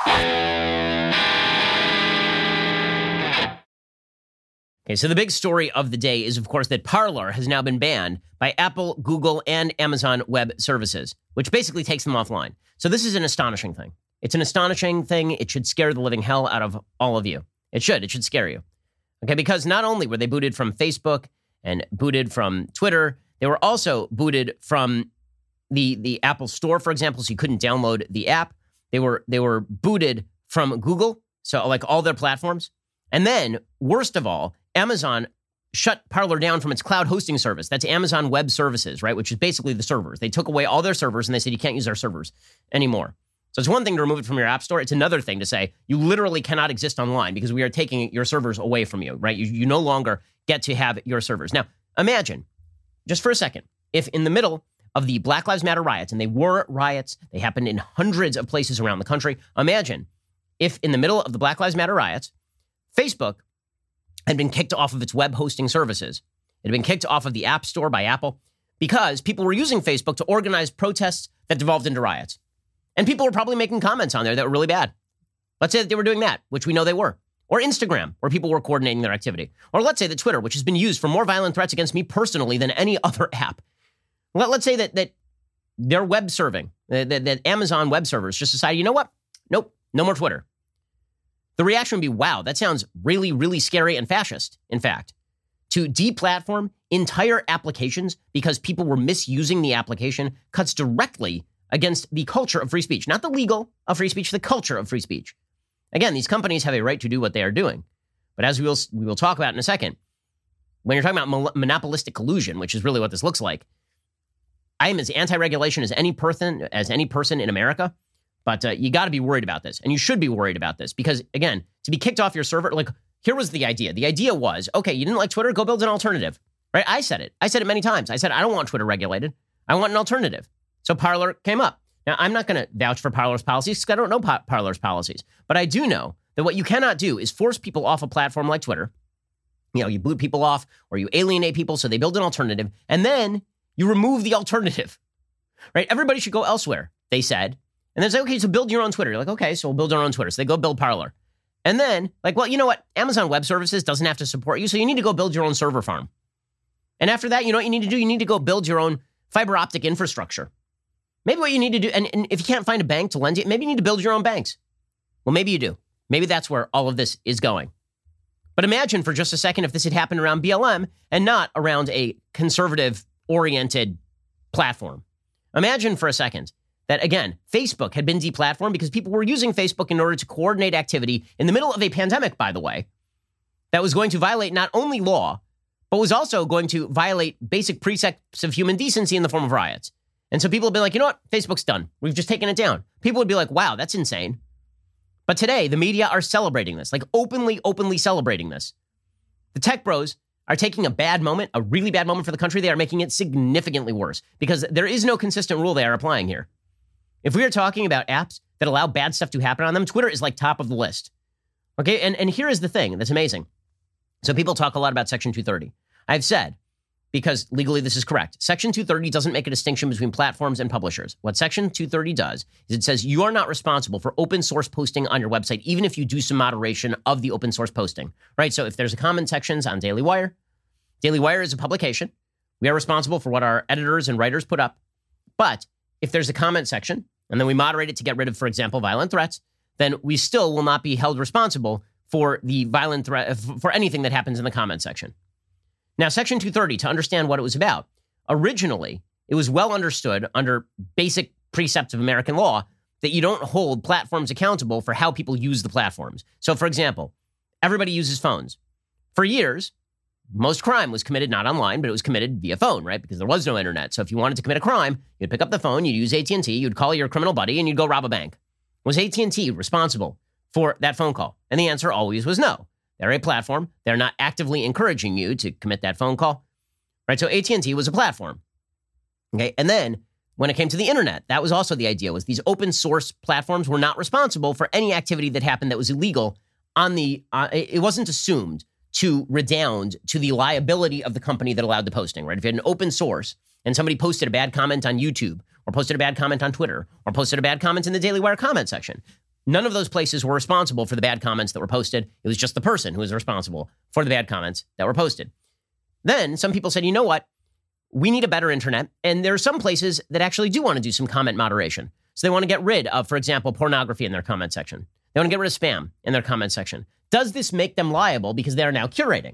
Okay, so the big story of the day is, of course, that Parler has now been banned by Apple, Google, and Amazon Web Services, which basically takes them offline. So this is an astonishing thing. It's an astonishing thing. It should scare the living hell out of all of you. It should. It should scare you. Okay, because not only were they booted from Facebook and booted from Twitter, they were also booted from the, the Apple Store, for example, so you couldn't download the app. They were they were booted from Google, so like all their platforms. And then, worst of all, Amazon shut Parler down from its cloud hosting service. That's Amazon Web Services, right? Which is basically the servers. They took away all their servers and they said, you can't use our servers anymore. So it's one thing to remove it from your app store. It's another thing to say, you literally cannot exist online because we are taking your servers away from you, right? You, you no longer get to have your servers. Now, imagine, just for a second, if in the middle of the Black Lives Matter riots, and they were riots, they happened in hundreds of places around the country. Imagine if in the middle of the Black Lives Matter riots, Facebook had been kicked off of its web hosting services. It had been kicked off of the App Store by Apple because people were using Facebook to organize protests that devolved into riots. And people were probably making comments on there that were really bad. Let's say that they were doing that, which we know they were. Or Instagram, where people were coordinating their activity. Or let's say that Twitter, which has been used for more violent threats against me personally than any other app. Let, let's say that that their web serving, that, that Amazon web servers just decided, you know what? Nope, no more Twitter. The reaction would be, wow, that sounds really, really scary and fascist, in fact. To deplatform entire applications because people were misusing the application cuts directly against the culture of free speech. Not the legal of free speech, the culture of free speech. Again, these companies have a right to do what they are doing. But as we will, we will talk about in a second, when you're talking about mo- monopolistic collusion, which is really what this looks like, I am as anti-regulation as any person, as any person in America. But uh, you got to be worried about this. And you should be worried about this because, again, to be kicked off your server, like, here was the idea. The idea was, okay, you didn't like Twitter, go build an alternative, right? I said it. I said it many times. I said, I don't want Twitter regulated. I want an alternative. So Parler came up. Now, I'm not going to vouch for Parler's policies because I don't know pa- Parler's policies. But I do know that what you cannot do is force people off a platform like Twitter. You know, you boot people off or you alienate people so they build an alternative. And then you remove the alternative, right? Everybody should go elsewhere, they said. And then say, okay, so build your own Twitter. You're like, okay, so we'll build our own Twitter. So they go build Parler. And then, like, well, you know what? Amazon Web Services doesn't have to support you, so you need to go build your own server farm. And after that, you know what you need to do? You need to go build your own fiber optic infrastructure. Maybe what you need to do, and, and if you can't find a bank to lend you, maybe you need to build your own banks. Well, maybe you do. Maybe that's where all of this is going. But imagine for just a second if this had happened around B L M and not around a conservative-oriented platform. Imagine for a second that, again, Facebook had been deplatformed because people were using Facebook in order to coordinate activity in the middle of a pandemic, by the way, that was going to violate not only law, but was also going to violate basic precepts of human decency in the form of riots. And so people would be like, you know what? Facebook's done. We've just taken it down. People would be like, wow, that's insane. But today, the media are celebrating this, like openly, openly celebrating this. The tech bros are taking a bad moment, a really bad moment for the country. They are making it significantly worse because there is no consistent rule they are applying here. If we are talking about apps that allow bad stuff to happen on them, Twitter is like top of the list. Okay, and, and here is the thing that's amazing. So people talk a lot about Section two thirty. I've said, because legally this is correct, Section two thirty doesn't make a distinction between platforms and publishers. What Section two thirty does is it says you are not responsible for open source posting on your website, even if you do some moderation of the open source posting, right? So if there's a comment sections on Daily Wire, Daily Wire is a publication. We are responsible for what our editors and writers put up. But if there's a comment section, and then we moderate it to get rid of, for example, violent threats, then we still will not be held responsible for the violent threat, for anything that happens in the comment section. Now, Section two thirty, to understand what it was about, originally, it was well understood under basic precepts of American law that you don't hold platforms accountable for how people use the platforms. So, for example, everybody uses phones. For years, most crime was committed not online, but it was committed via phone, right? Because there was no internet. So if you wanted to commit a crime, you'd pick up the phone, you'd use A T and T, you'd call your criminal buddy, and you'd go rob a bank. Was A T and T responsible for that phone call? And the answer always was no. They're a platform. They're not actively encouraging you to commit that phone call, right? So A T and T was a platform, okay? And then when it came to the internet, that was also the idea, was these open source platforms were not responsible for any activity that happened that was illegal on the, uh, it wasn't assumed to redound to the liability of the company that allowed the posting, right? If you had an open source and somebody posted a bad comment on YouTube or posted a bad comment on Twitter or posted a bad comment in the Daily Wire comment section, none of those places were responsible for the bad comments that were posted. It was just the person who was responsible for the bad comments that were posted. Then some people said, you know what? We need a better internet. And there are some places that actually do want to do some comment moderation. So they want to get rid of, for example, pornography in their comment section. They want to get rid of spam in their comment section. Does this make them liable because they are now curating?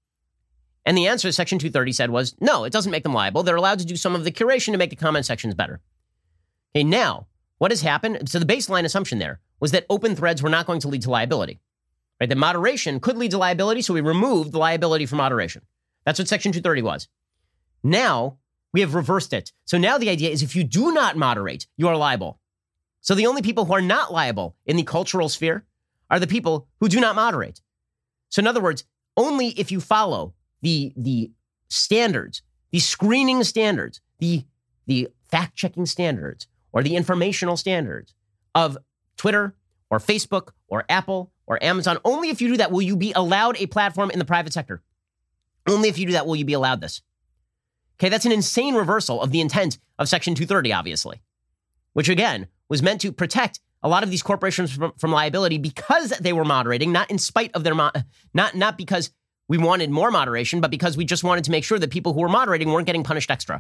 And the answer Section two thirty said was, no, it doesn't make them liable. They're allowed to do some of the curation to make the comment sections better. Okay, now, what has happened? So the baseline assumption there was that open threads were not going to lead to liability, right? That moderation could lead to liability, so we removed the liability for moderation. That's what Section two thirty was. Now, we have reversed it. So now the idea is if you do not moderate, you are liable. So the only people who are not liable in the cultural sphere are the people who do not moderate. So in other words, only if you follow the, the standards, the screening standards, the, the fact-checking standards, or the informational standards of Twitter or Facebook or Apple or Amazon, only if you do that will you be allowed a platform in the private sector. Only if you do that will you be allowed this. Okay, that's an insane reversal of the intent of Section two thirty, obviously, which again was meant to protect a lot of these corporations from, from liability because they were moderating, not in spite of their, mo- not, not because we wanted more moderation, but because we just wanted to make sure that people who were moderating weren't getting punished extra.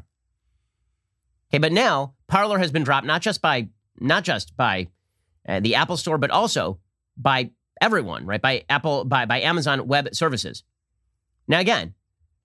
Okay, but now Parler has been dropped not just by, not just by uh, the Apple Store, but also by everyone, right? By Apple, by, by Amazon Web Services. Now, again,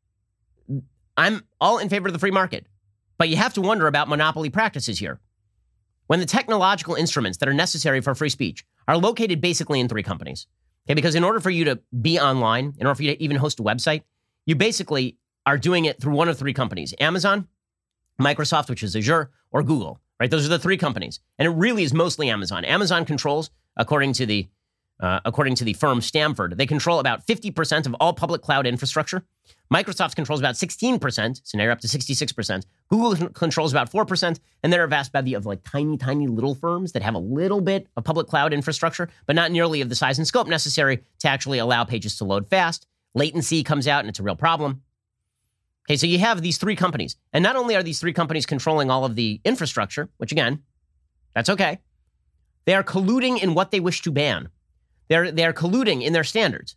I'm all in favor of the free market, but you have to wonder about monopoly practices here. When the technological instruments that are necessary for free speech are located basically in three companies, okay? Because in order for you to be online, in order for you to even host a website, you basically are doing it through one of three companies: Amazon, Microsoft, which is Azure, or Google, right? Those are the three companies. And it really is mostly Amazon. Amazon controls, according to the uh, according to the firm Stanford, they control about fifty percent of all public cloud infrastructure. Microsoft controls about sixteen percent, so now you're up to sixty-six percent. Google controls about four percent, and there are a vast bevy of like tiny, tiny little firms that have a little bit of public cloud infrastructure, but not nearly of the size and scope necessary to actually allow pages to load fast. Latency comes out, and it's a real problem. Okay, so you have these three companies, and not only are these three companies controlling all of the infrastructure, which again, that's okay, they are colluding in what they wish to ban. They're, they're colluding in their standards.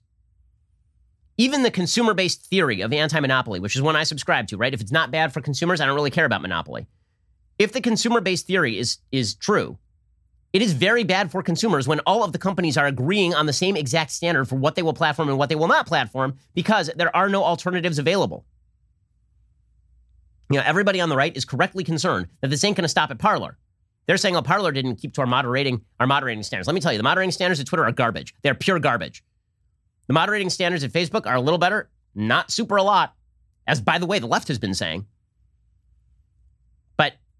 Even the consumer-based theory of anti-monopoly, which is one I subscribe to, right? If it's not bad for consumers, I don't really care about monopoly. If the consumer-based theory is, is true, it is very bad for consumers when all of the companies are agreeing on the same exact standard for what they will platform and what they will not platform because there are no alternatives available. You know, everybody on the right is correctly concerned that this ain't going to stop at Parler. They're saying, oh, Parler didn't keep to our moderating, our moderating standards. Let me tell you, the moderating standards at Twitter are garbage. They're pure garbage. The moderating standards at Facebook are a little better, not super a lot, as, by the way, the left has been saying. But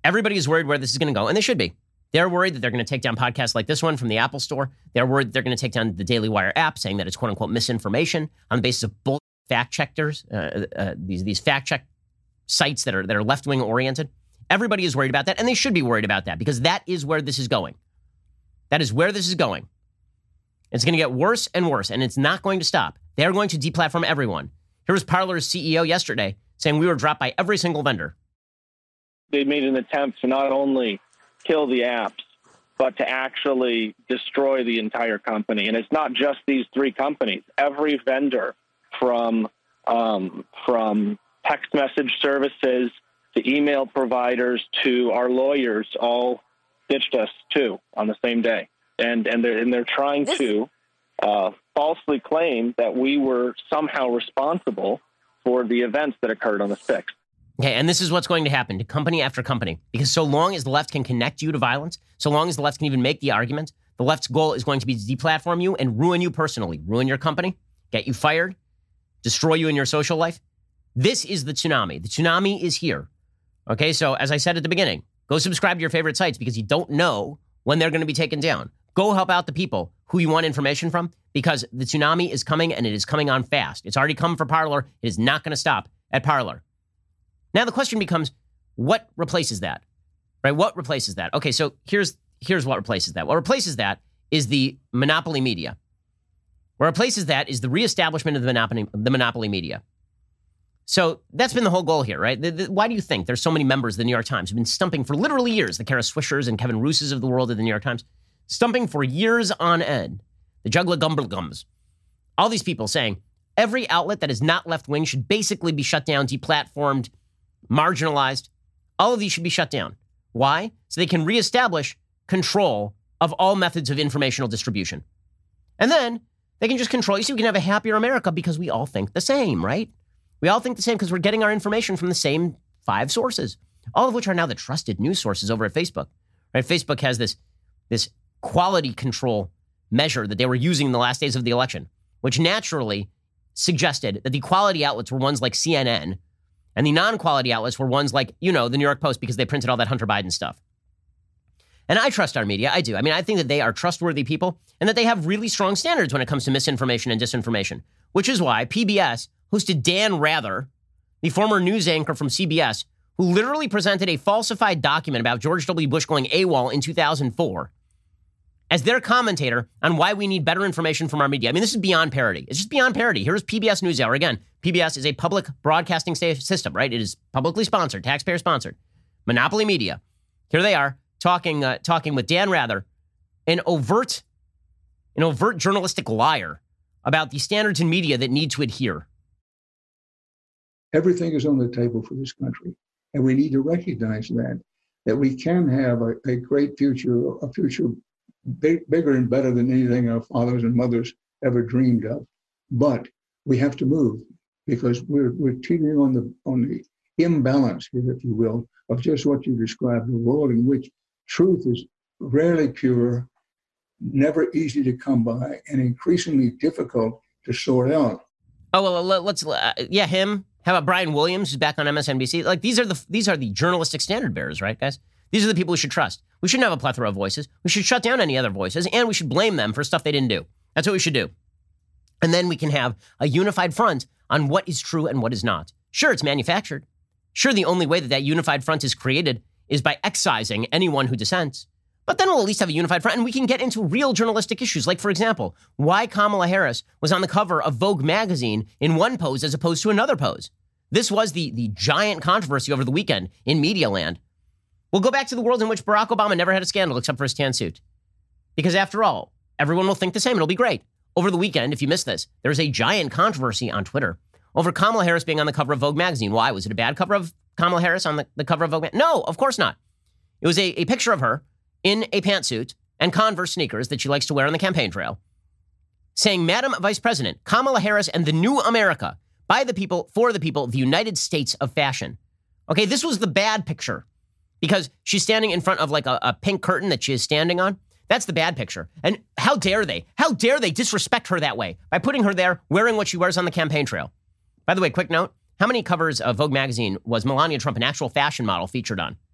Everybody is worried where this is going to go, and they should be. They're worried that they're going to take down podcasts like this one from the Apple Store. They're worried that they're going to take down the Daily Wire app, saying that it's quote-unquote misinformation on the basis of bull fact-checkers, uh, uh, these, these fact-check sites that are, that are left-wing oriented. Everybody is worried about that, and they should be worried about that because that is where this is going. That is where this is going. It's going to get worse and worse, and it's not going to stop. They are going to deplatform everyone. Here was Parler's C E O yesterday saying we were dropped by every single vendor. They made an attempt to not only kill the apps, but to actually destroy the entire company. And it's not just these three companies. Every vendor from um, from text message services to email providers to our lawyers all ditched us too on the same day. And and they're, and they're trying to uh, falsely claim that we were somehow responsible for the events that occurred on the sixth. Okay, and this is what's going to happen to company after company, because so long as the left can connect you to violence, so long as the left can even make the argument, the left's goal is going to be to deplatform you and ruin you personally, ruin your company, get you fired, destroy you in your social life. This is the tsunami. The tsunami is here. Okay, so as I said at the beginning, go subscribe to your favorite sites because you don't know when they're going to be taken down. Go help out the people who you want information from because the tsunami is coming and it is coming on fast. It's already come for Parler. It is not going to stop at Parler. Now the question becomes, what replaces that? Right? What replaces that? Okay, so here's here's what replaces that. What replaces that is the monopoly media. What replaces that is the reestablishment of the monopoly, the monopoly media. So that's been the whole goal here, right? The, the, why do you think there's so many members of the New York Times who've been stumping for literally years, the Kara Swishers and Kevin Rooses of the world of the New York Times, stumping for years on end, the Juggler Gumblegums, all these people saying every outlet that is not left-wing should basically be shut down, deplatformed, marginalized. All of these should be shut down. Why? So they can reestablish control of all methods of informational distribution. And then they can just control. You see, we can have a happier America because we all think the same, right? We all think the same because we're getting our information from the same five sources, all of which are now the trusted news sources over at Facebook. Right? Facebook has this, this quality control measure that they were using in the last days of the election, which naturally suggested that the quality outlets were ones like C N N, and the non-quality outlets were ones like, you know, the New York Post, because they printed all that Hunter Biden stuff. And I trust our media. I do. I mean, I think that they are trustworthy people and that they have really strong standards when it comes to misinformation and disinformation, which is why P B S hosted Dan Rather, the former news anchor from C B S, who literally presented a falsified document about George W. Bush going AWOL in two thousand four as their commentator on why we need better information from our media. I mean, this is beyond parody. It's just beyond parody. Here's P B S NewsHour. Again, P B S is a public broadcasting system, right? It is publicly sponsored, taxpayer sponsored. Monopoly Media. Here they are talking uh, talking with Dan Rather, an overt, an overt journalistic liar about the standards in media that need to adhere. Everything is on the table for this country, and we need to recognize that, that we can have a, a great future, a future big, bigger and better than anything our fathers and mothers ever dreamed of. But we have to move because we're we're teetering on the on the imbalance here, if you will, of just what you described, a world in which truth is rarely pure, never easy to come by, and increasingly difficult to sort out. Oh, well, let's, uh, yeah, him. How about Brian Williams, who's back on M S N B C? Like, these are the these are the journalistic standard bearers, right, guys? These are the people we should trust. We shouldn't have a plethora of voices. We should shut down any other voices, and we should blame them for stuff they didn't do. That's what we should do. And then we can have a unified front on what is true and what is not. Sure, it's manufactured. Sure, the only way that that unified front is created is by excising anyone who dissents. But then we'll at least have a unified front, and we can get into real journalistic issues. Like, for example, why Kamala Harris was on the cover of Vogue magazine in one pose as opposed to another pose. This was the, the giant controversy over the weekend in media land. We'll go back to the world in which Barack Obama never had a scandal except for his tan suit. Because after all, everyone will think the same. It'll be great. Over the weekend, if you missed this, there was a giant controversy on Twitter over Kamala Harris being on the cover of Vogue magazine. Why? Was it a bad cover of Kamala Harris on the, the cover of Vogue magazine? No, of course not. It was a, a picture of her in a pantsuit and Converse sneakers that she likes to wear on the campaign trail, saying, Madam Vice President, Kamala Harris and the new America, by the people, for the people, the United States of fashion. Okay, this was the bad picture because she's standing in front of like a, a pink curtain that she is standing on. That's the bad picture. And how dare they? How dare they disrespect her that way by putting her there wearing what she wears on the campaign trail? By the way, quick note, how many covers of Vogue magazine was Melania Trump, an actual fashion model, featured on?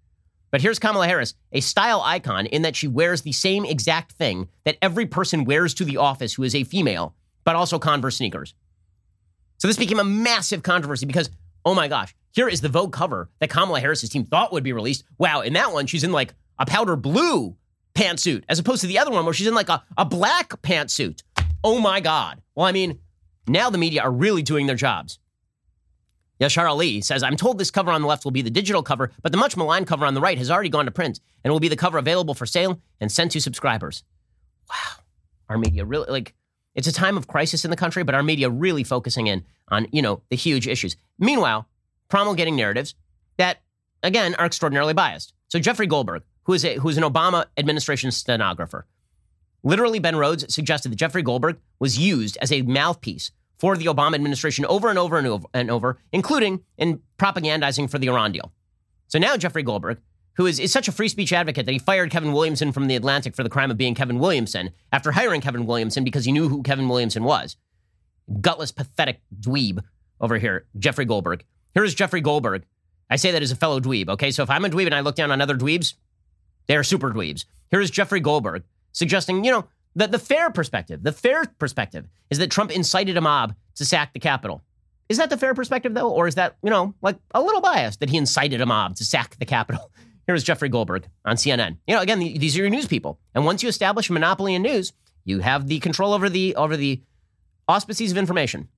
But here's Kamala Harris, a style icon in that she wears the same exact thing that every person wears to the office who is a female, but also Converse sneakers. So this became a massive controversy because, oh my gosh, here is the Vogue cover that Kamala Harris's team thought would be released. Wow, in that one, she's in like a powder blue pantsuit, as opposed to the other one where she's in like a, a black pantsuit. Oh my God. Well, I mean, now the media are really doing their jobs. Yashar Ali says, I'm told this cover on the left will be the digital cover, but the much maligned cover on the right has already gone to print and will be the cover available for sale and sent to subscribers. Wow. Our media really, like, it's a time of crisis in the country, but our media really focusing in on, you know, the huge issues. Meanwhile, promulgating narratives that, again, are extraordinarily biased. So Jeffrey Goldberg, who is a who is an Obama administration stenographer, literally Ben Rhodes suggested that Jeffrey Goldberg was used as a mouthpiece for the Obama administration over and over and over and over, including in propagandizing for the Iran deal. So now Jeffrey Goldberg, who is, is such a free speech advocate that he fired Kevin Williamson from The Atlantic for the crime of being Kevin Williamson after hiring Kevin Williamson because he knew who Kevin Williamson was. Gutless, pathetic dweeb over here, Jeffrey Goldberg. Here is Jeffrey Goldberg. I say that as a fellow dweeb, okay? So if I'm a dweeb and I look down on other dweebs, they are super dweebs. Here is Jeffrey Goldberg suggesting, you know, that the fair perspective, the fair perspective is that Trump incited a mob to sack the Capitol. Is that the fair perspective, though? Or is that, you know, like a little biased that he incited a mob to sack the Capitol? Here is Jeffrey Goldberg on C N N. You know, again, these are your news people. And once you establish a monopoly in news, you have the control over the over the auspices of information.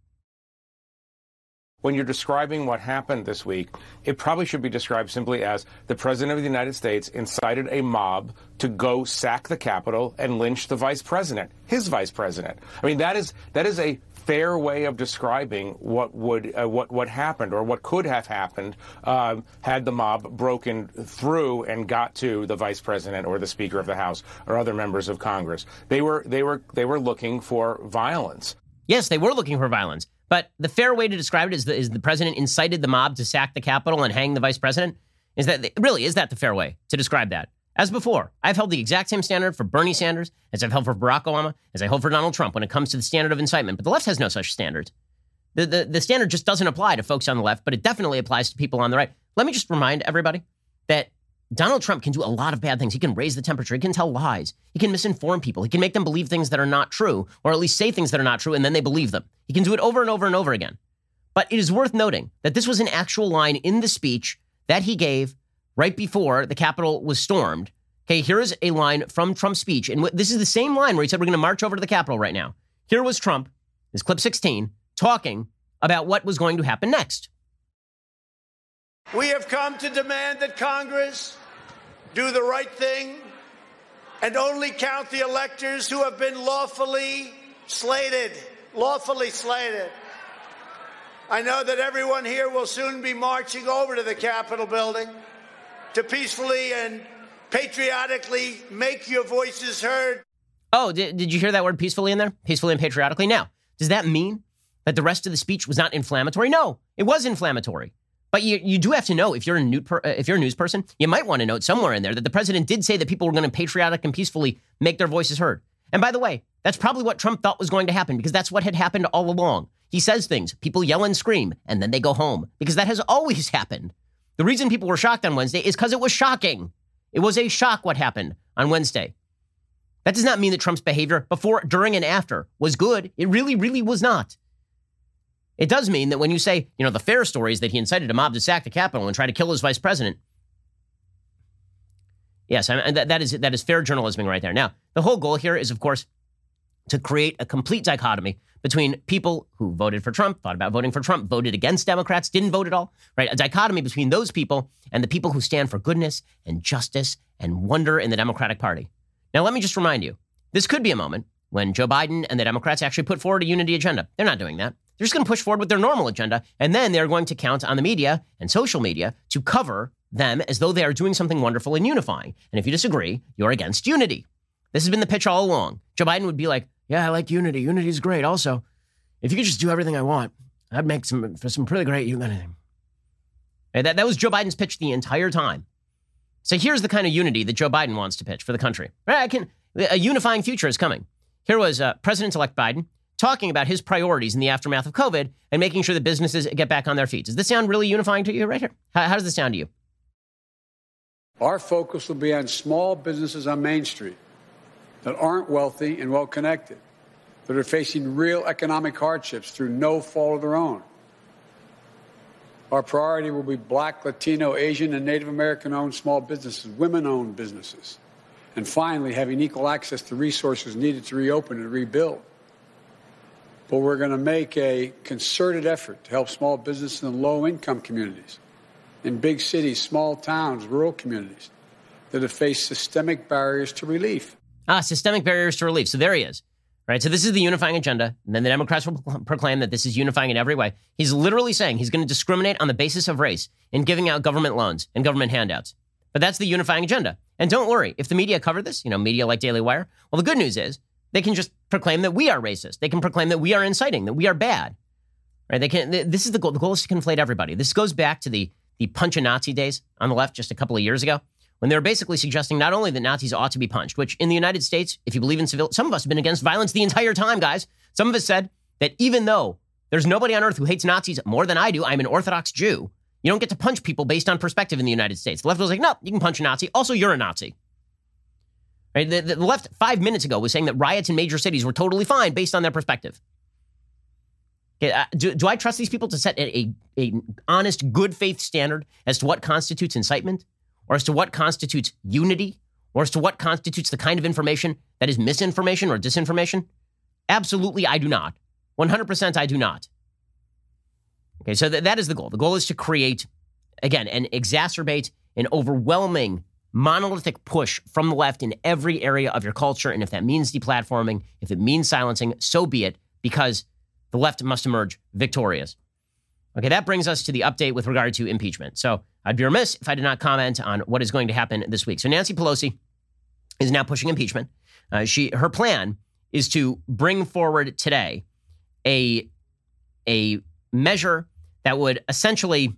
When you're describing what happened this week, it probably should be described simply as the president of the United States incited a mob to go sack the Capitol and lynch the vice president, his vice president. I mean, that is that is a fair way of describing what would uh, what what happened or what could have happened um, had the mob broken through and got to the vice president or the Speaker of the House or other members of Congress. They were they were they were looking for violence. Yes, they were looking for violence. But the fair way to describe it is the, is the president incited the mob to sack the Capitol and hang the vice president? Is that really, is that the fair way to describe that? As before, I've held the exact same standard for Bernie Sanders as I've held for Barack Obama, as I hold for Donald Trump when it comes to the standard of incitement. But the left has no such standards. The, the, the standard just doesn't apply to folks on the left, but it definitely applies to people on the right. Let me just remind everybody that Donald Trump can do a lot of bad things. He can raise the temperature. He can tell lies. He can misinform people. He can make them believe things that are not true, or at least say things that are not true, and then they believe them. He can do it over and over and over again. But it is worth noting that this was an actual line in the speech that he gave right before the Capitol was stormed. Okay, here is a line from Trump's speech. And this is the same line where he said, we're going to march over to the Capitol right now. Here was Trump, this clip sixteen, talking about what was going to happen next. We have come to demand that Congress do the right thing and only count the electors who have been lawfully slated, lawfully slated. I know that everyone here will soon be marching over to the Capitol building to peacefully and patriotically make your voices heard. Oh, did, did you hear that word peacefully in there? Peacefully and patriotically? Now, does that mean that the rest of the speech was not inflammatory? No, it was inflammatory. But you, you do have to know, if you're a new per, if you're a news person, you might want to note somewhere in there that the president did say that people were going to patriotic and peacefully make their voices heard. And by the way, that's probably what Trump thought was going to happen, because that's what had happened all along. He says things, people yell and scream, and then they go home, because that has always happened. The reason people were shocked on Wednesday is because it was shocking. It was a shock what happened on Wednesday. That does not mean that Trump's behavior before, during, and after was good. It really, really was not. It does mean that when you say, you know, the fair story is that he incited a mob to sack the Capitol and try to kill his vice president. Yes, I mean, that, that is that is fair journalism right there. Now, the whole goal here is, of course, to create a complete dichotomy between people who voted for Trump, thought about voting for Trump, voted against Democrats, didn't vote at all, right? A dichotomy between those people and the people who stand for goodness and justice and wonder in the Democratic Party. Now, let me just remind you, this could be a moment when Joe Biden and the Democrats actually put forward a unity agenda. They're not doing that. They're just going to push forward with their normal agenda, and then they're going to count on the media and social media to cover them as though they are doing something wonderful and unifying. And if you disagree, you're against unity. This has been the pitch all along. Joe Biden would be like, yeah, I like unity. Unity is great. Also, if you could just do everything I want, I'd make some for some pretty great unity. And that, that was Joe Biden's pitch the entire time. So here's the kind of unity that Joe Biden wants to pitch for the country. I can, a unifying future is coming. Here was uh, President-elect Biden talking about his priorities in the aftermath of COVID and making sure that businesses get back on their feet. Does this sound really unifying to you right here? How, how does this sound to you? Our focus will be on small businesses on Main Street that aren't wealthy and well-connected, that are facing real economic hardships through no fault of their own. Our priority will be Black, Latino, Asian, and Native American-owned small businesses, women-owned businesses, and finally, having equal access to resources needed to reopen and rebuild. But we're going to make a concerted effort to help small businesses in low-income communities, in big cities, small towns, rural communities that have faced systemic barriers to relief. Ah, systemic barriers to relief. So there he is. Right. So this is the unifying agenda. And then the Democrats will proclaim that this is unifying in every way. He's literally saying he's going to discriminate on the basis of race in giving out government loans and government handouts. But that's the unifying agenda. And don't worry, if the media cover this, you know, media like Daily Wire, well, the good news is they can just proclaim that we are racist. They can proclaim that we are inciting, that we are bad. Right. They can. This is the goal. The goal is to conflate everybody. This goes back to the, the punch a Nazi days on the left just a couple of years ago, when they were basically suggesting not only that Nazis ought to be punched, which in the United States, if you believe in civil, some of us have been against violence the entire time, guys. Some of us said that even though there's nobody on earth who hates Nazis more than I do, I'm an Orthodox Jew, you don't get to punch people based on perspective in the United States. The left was like, no, you can punch a Nazi. Also, you're a Nazi. Right? The, the left five minutes ago was saying that riots in major cities were totally fine based on their perspective. Okay, uh, do, do I trust these people to set a, a, a honest, good faith standard as to what constitutes incitement? Or as to what constitutes unity, or as to what constitutes the kind of information that is misinformation or disinformation? Absolutely, I do not. one hundred percent I do not. Okay, so th- that is the goal. The goal is to create, again, and exacerbate an overwhelming monolithic push from the left in every area of your culture. And if that means deplatforming, if it means silencing, so be it, because the left must emerge victorious. Okay, that brings us to the update with regard to impeachment. So I'd be remiss if I did not comment on what is going to happen this week. So Nancy Pelosi is now pushing impeachment. Uh, she her plan is to bring forward today a, a measure that would essentially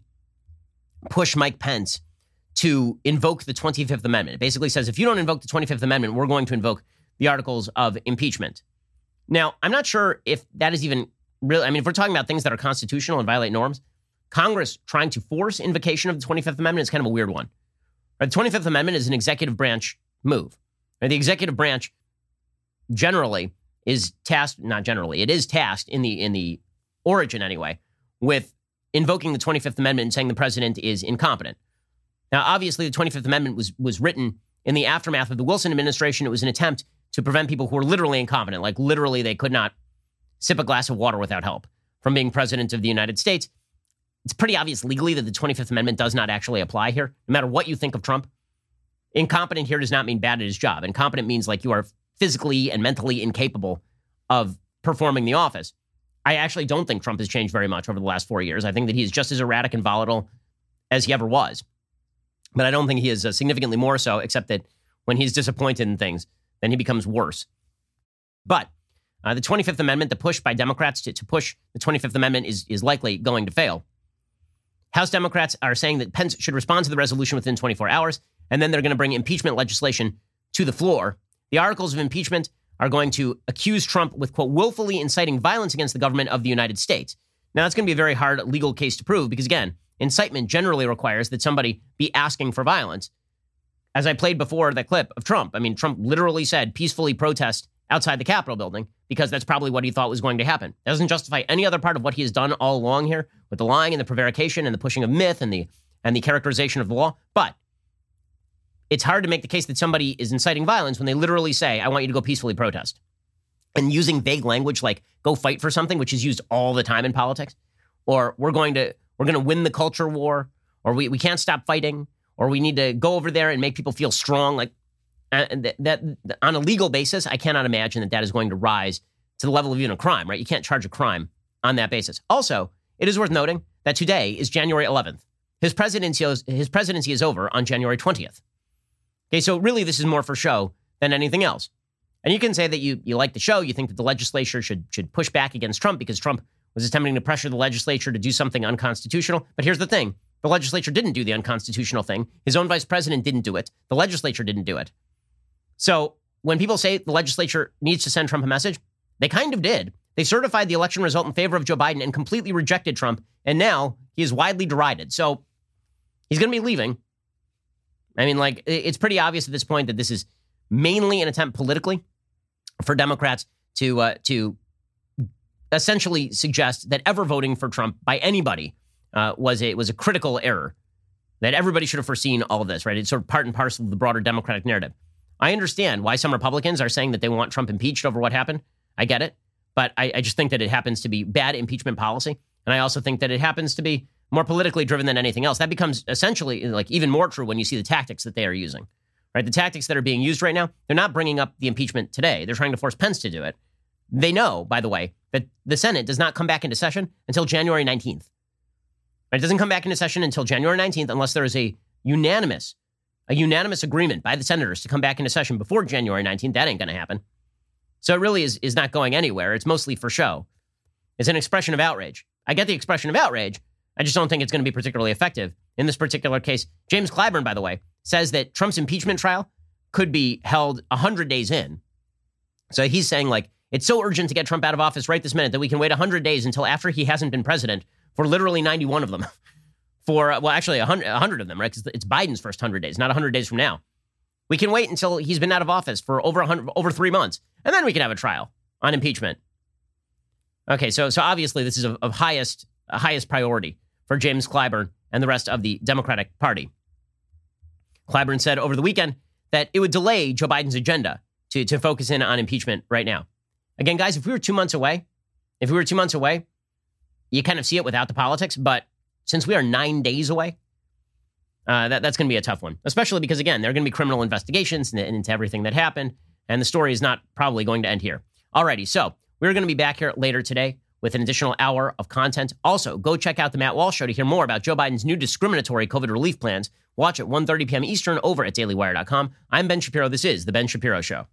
push Mike Pence to invoke the twenty-fifth Amendment. It basically says, if you don't invoke the twenty-fifth Amendment, we're going to invoke the articles of impeachment. Now, I'm not sure if that is even really, I mean, if we're talking about things that are constitutional and violate norms, Congress trying to force invocation of the twenty-fifth Amendment is kind of a weird one. Right? The twenty-fifth Amendment is an executive branch move. Right? The executive branch generally is tasked, not generally, it is tasked in the in the origin anyway, with invoking the twenty-fifth Amendment and saying the president is incompetent. Now, obviously, the twenty-fifth Amendment was was written in the aftermath of the Wilson administration. It was an attempt to prevent people who were literally incompetent, like literally they could not sip a glass of water without help, from being president of the United States. It's pretty obvious legally that the twenty-fifth Amendment does not actually apply here, no matter what you think of Trump. Incompetent here does not mean bad at his job. Incompetent means like you are physically and mentally incapable of performing the office. I actually don't think Trump has changed very much over the last four years. I think that he is just as erratic and volatile as he ever was. But I don't think he is uh, significantly more so, except that when he's disappointed in things, then he becomes worse. But uh, the twenty-fifth Amendment, the push by Democrats to, to push the twenty-fifth Amendment is, is likely going to fail. House Democrats are saying that Pence should respond to the resolution within twenty-four hours, and then they're going to bring impeachment legislation to the floor. The articles of impeachment are going to accuse Trump with, quote, willfully inciting violence against the government of the United States. Now, that's going to be a very hard legal case to prove because, again, incitement generally requires that somebody be asking for violence. As I played before that clip of Trump, I mean, Trump literally said peacefully protest outside the Capitol building because that's probably what he thought was going to happen. That doesn't justify any other part of what he has done all along here with the lying and the prevarication and the pushing of myth and the and the characterization of the law. But it's hard to make the case that somebody is inciting violence when they literally say, I want you to go peacefully protest. And using vague language like go fight for something, which is used all the time in politics, or we're going to we're going to win the culture war, or we, we can't stop fighting, or we need to go over there and make people feel strong. Like and that, that on a legal basis, I cannot imagine that that is going to rise to the level of even a crime, right? You can't charge a crime on that basis. Also, it is worth noting that today is January eleventh. His presidency is, his presidency is over on January twentieth. Okay, so really this is more for show than anything else. And you can say that you you like the show, you think that the legislature should should push back against Trump because Trump was attempting to pressure the legislature to do something unconstitutional. But here's the thing. The legislature didn't do the unconstitutional thing. His own vice president didn't do it. The legislature didn't do it. So when people say the legislature needs to send Trump a message, they kind of did. They certified the election result in favor of Joe Biden and completely rejected Trump. And now he is widely derided. So he's going to be leaving. I mean, like, it's pretty obvious at this point that this is mainly an attempt politically for Democrats to uh, to essentially suggest that ever voting for Trump by anybody uh, was a was a critical error, that everybody should have foreseen all of this, right? It's sort of part and parcel of the broader Democratic narrative. I understand why some Republicans are saying that they want Trump impeached over what happened. I get it. But I, I just think that it happens to be bad impeachment policy. And I also think that it happens to be more politically driven than anything else. That becomes essentially like even more true when you see the tactics that they are using, right? The tactics that are being used right now, they're not bringing up the impeachment today. They're trying to force Pence to do it. They know, by the way, that the Senate does not come back into session until January nineteenth. It doesn't come back into session until January nineteenth unless there is a unanimous, a unanimous agreement by the senators to come back into session before January nineteenth. That ain't going to happen. So it really is, is not going anywhere. It's mostly for show. It's an expression of outrage. I get the expression of outrage. I just don't think it's going to be particularly effective in this particular case. James Clyburn, by the way, says that Trump's impeachment trial could be held one hundred days in. So he's saying, like, it's so urgent to get Trump out of office right this minute that we can wait one hundred days until after he hasn't been president for literally ninety-one of them. For, well, actually, one hundred, one hundred of them, right? Because it's Biden's first one hundred days, not one hundred days from now. We can wait until he's been out of office for over one hundred, over three months, and then we can have a trial on impeachment. Okay, so so obviously this is of, of highest uh, highest priority for James Clyburn and the rest of the Democratic Party. Clyburn said over the weekend that it would delay Joe Biden's agenda to, to focus in on impeachment right now. Again, guys, if we were two months away, if we were two months away, you kind of see it without the politics. But since we are nine days away, uh, that, that's going to be a tough one, especially because, again, there are going to be criminal investigations into, into everything that happened. And the story is not probably going to end here. Alrighty, so we're going to be back here later today with an additional hour of content. Also, go check out the Matt Walsh Show to hear more about Joe Biden's new discriminatory COVID relief plans. Watch at one thirty p.m. Eastern over at daily wire dot com. I'm Ben Shapiro. This is The Ben Shapiro Show.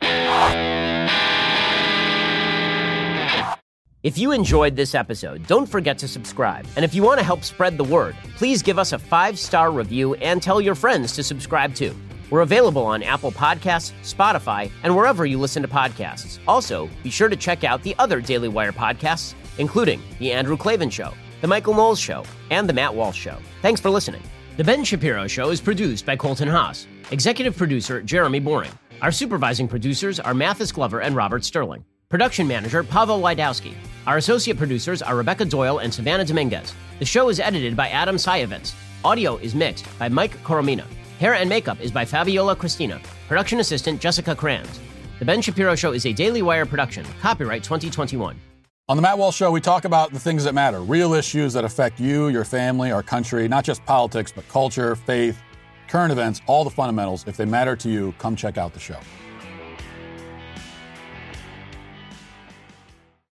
If you enjoyed this episode, don't forget to subscribe. And if you want to help spread the word, please give us a five-star review and tell your friends to subscribe too. We're available on Apple Podcasts, Spotify, and wherever you listen to podcasts. Also, be sure to check out the other Daily Wire podcasts, including The Andrew Klavan Show, The Michael Knowles Show, and The Matt Walsh Show. Thanks for listening. The Ben Shapiro Show is produced by Colton Haas. Executive producer, Jeremy Boring. Our supervising producers are Mathis Glover and Robert Sterling. Production manager, Pavel Wydowski. Our associate producers are Rebecca Doyle and Savannah Dominguez. The show is edited by Adam Sayevitz. Audio is mixed by Mike Coromina. Hair and makeup is by Fabiola Cristina. Production assistant, Jessica Kranz. The Ben Shapiro Show is a Daily Wire production. Copyright twenty twenty-one. On the Matt Walsh Show, we talk about the things that matter, real issues that affect you, your family, our country, not just politics, but culture, faith, current events, all the fundamentals. If they matter to you, come check out the show.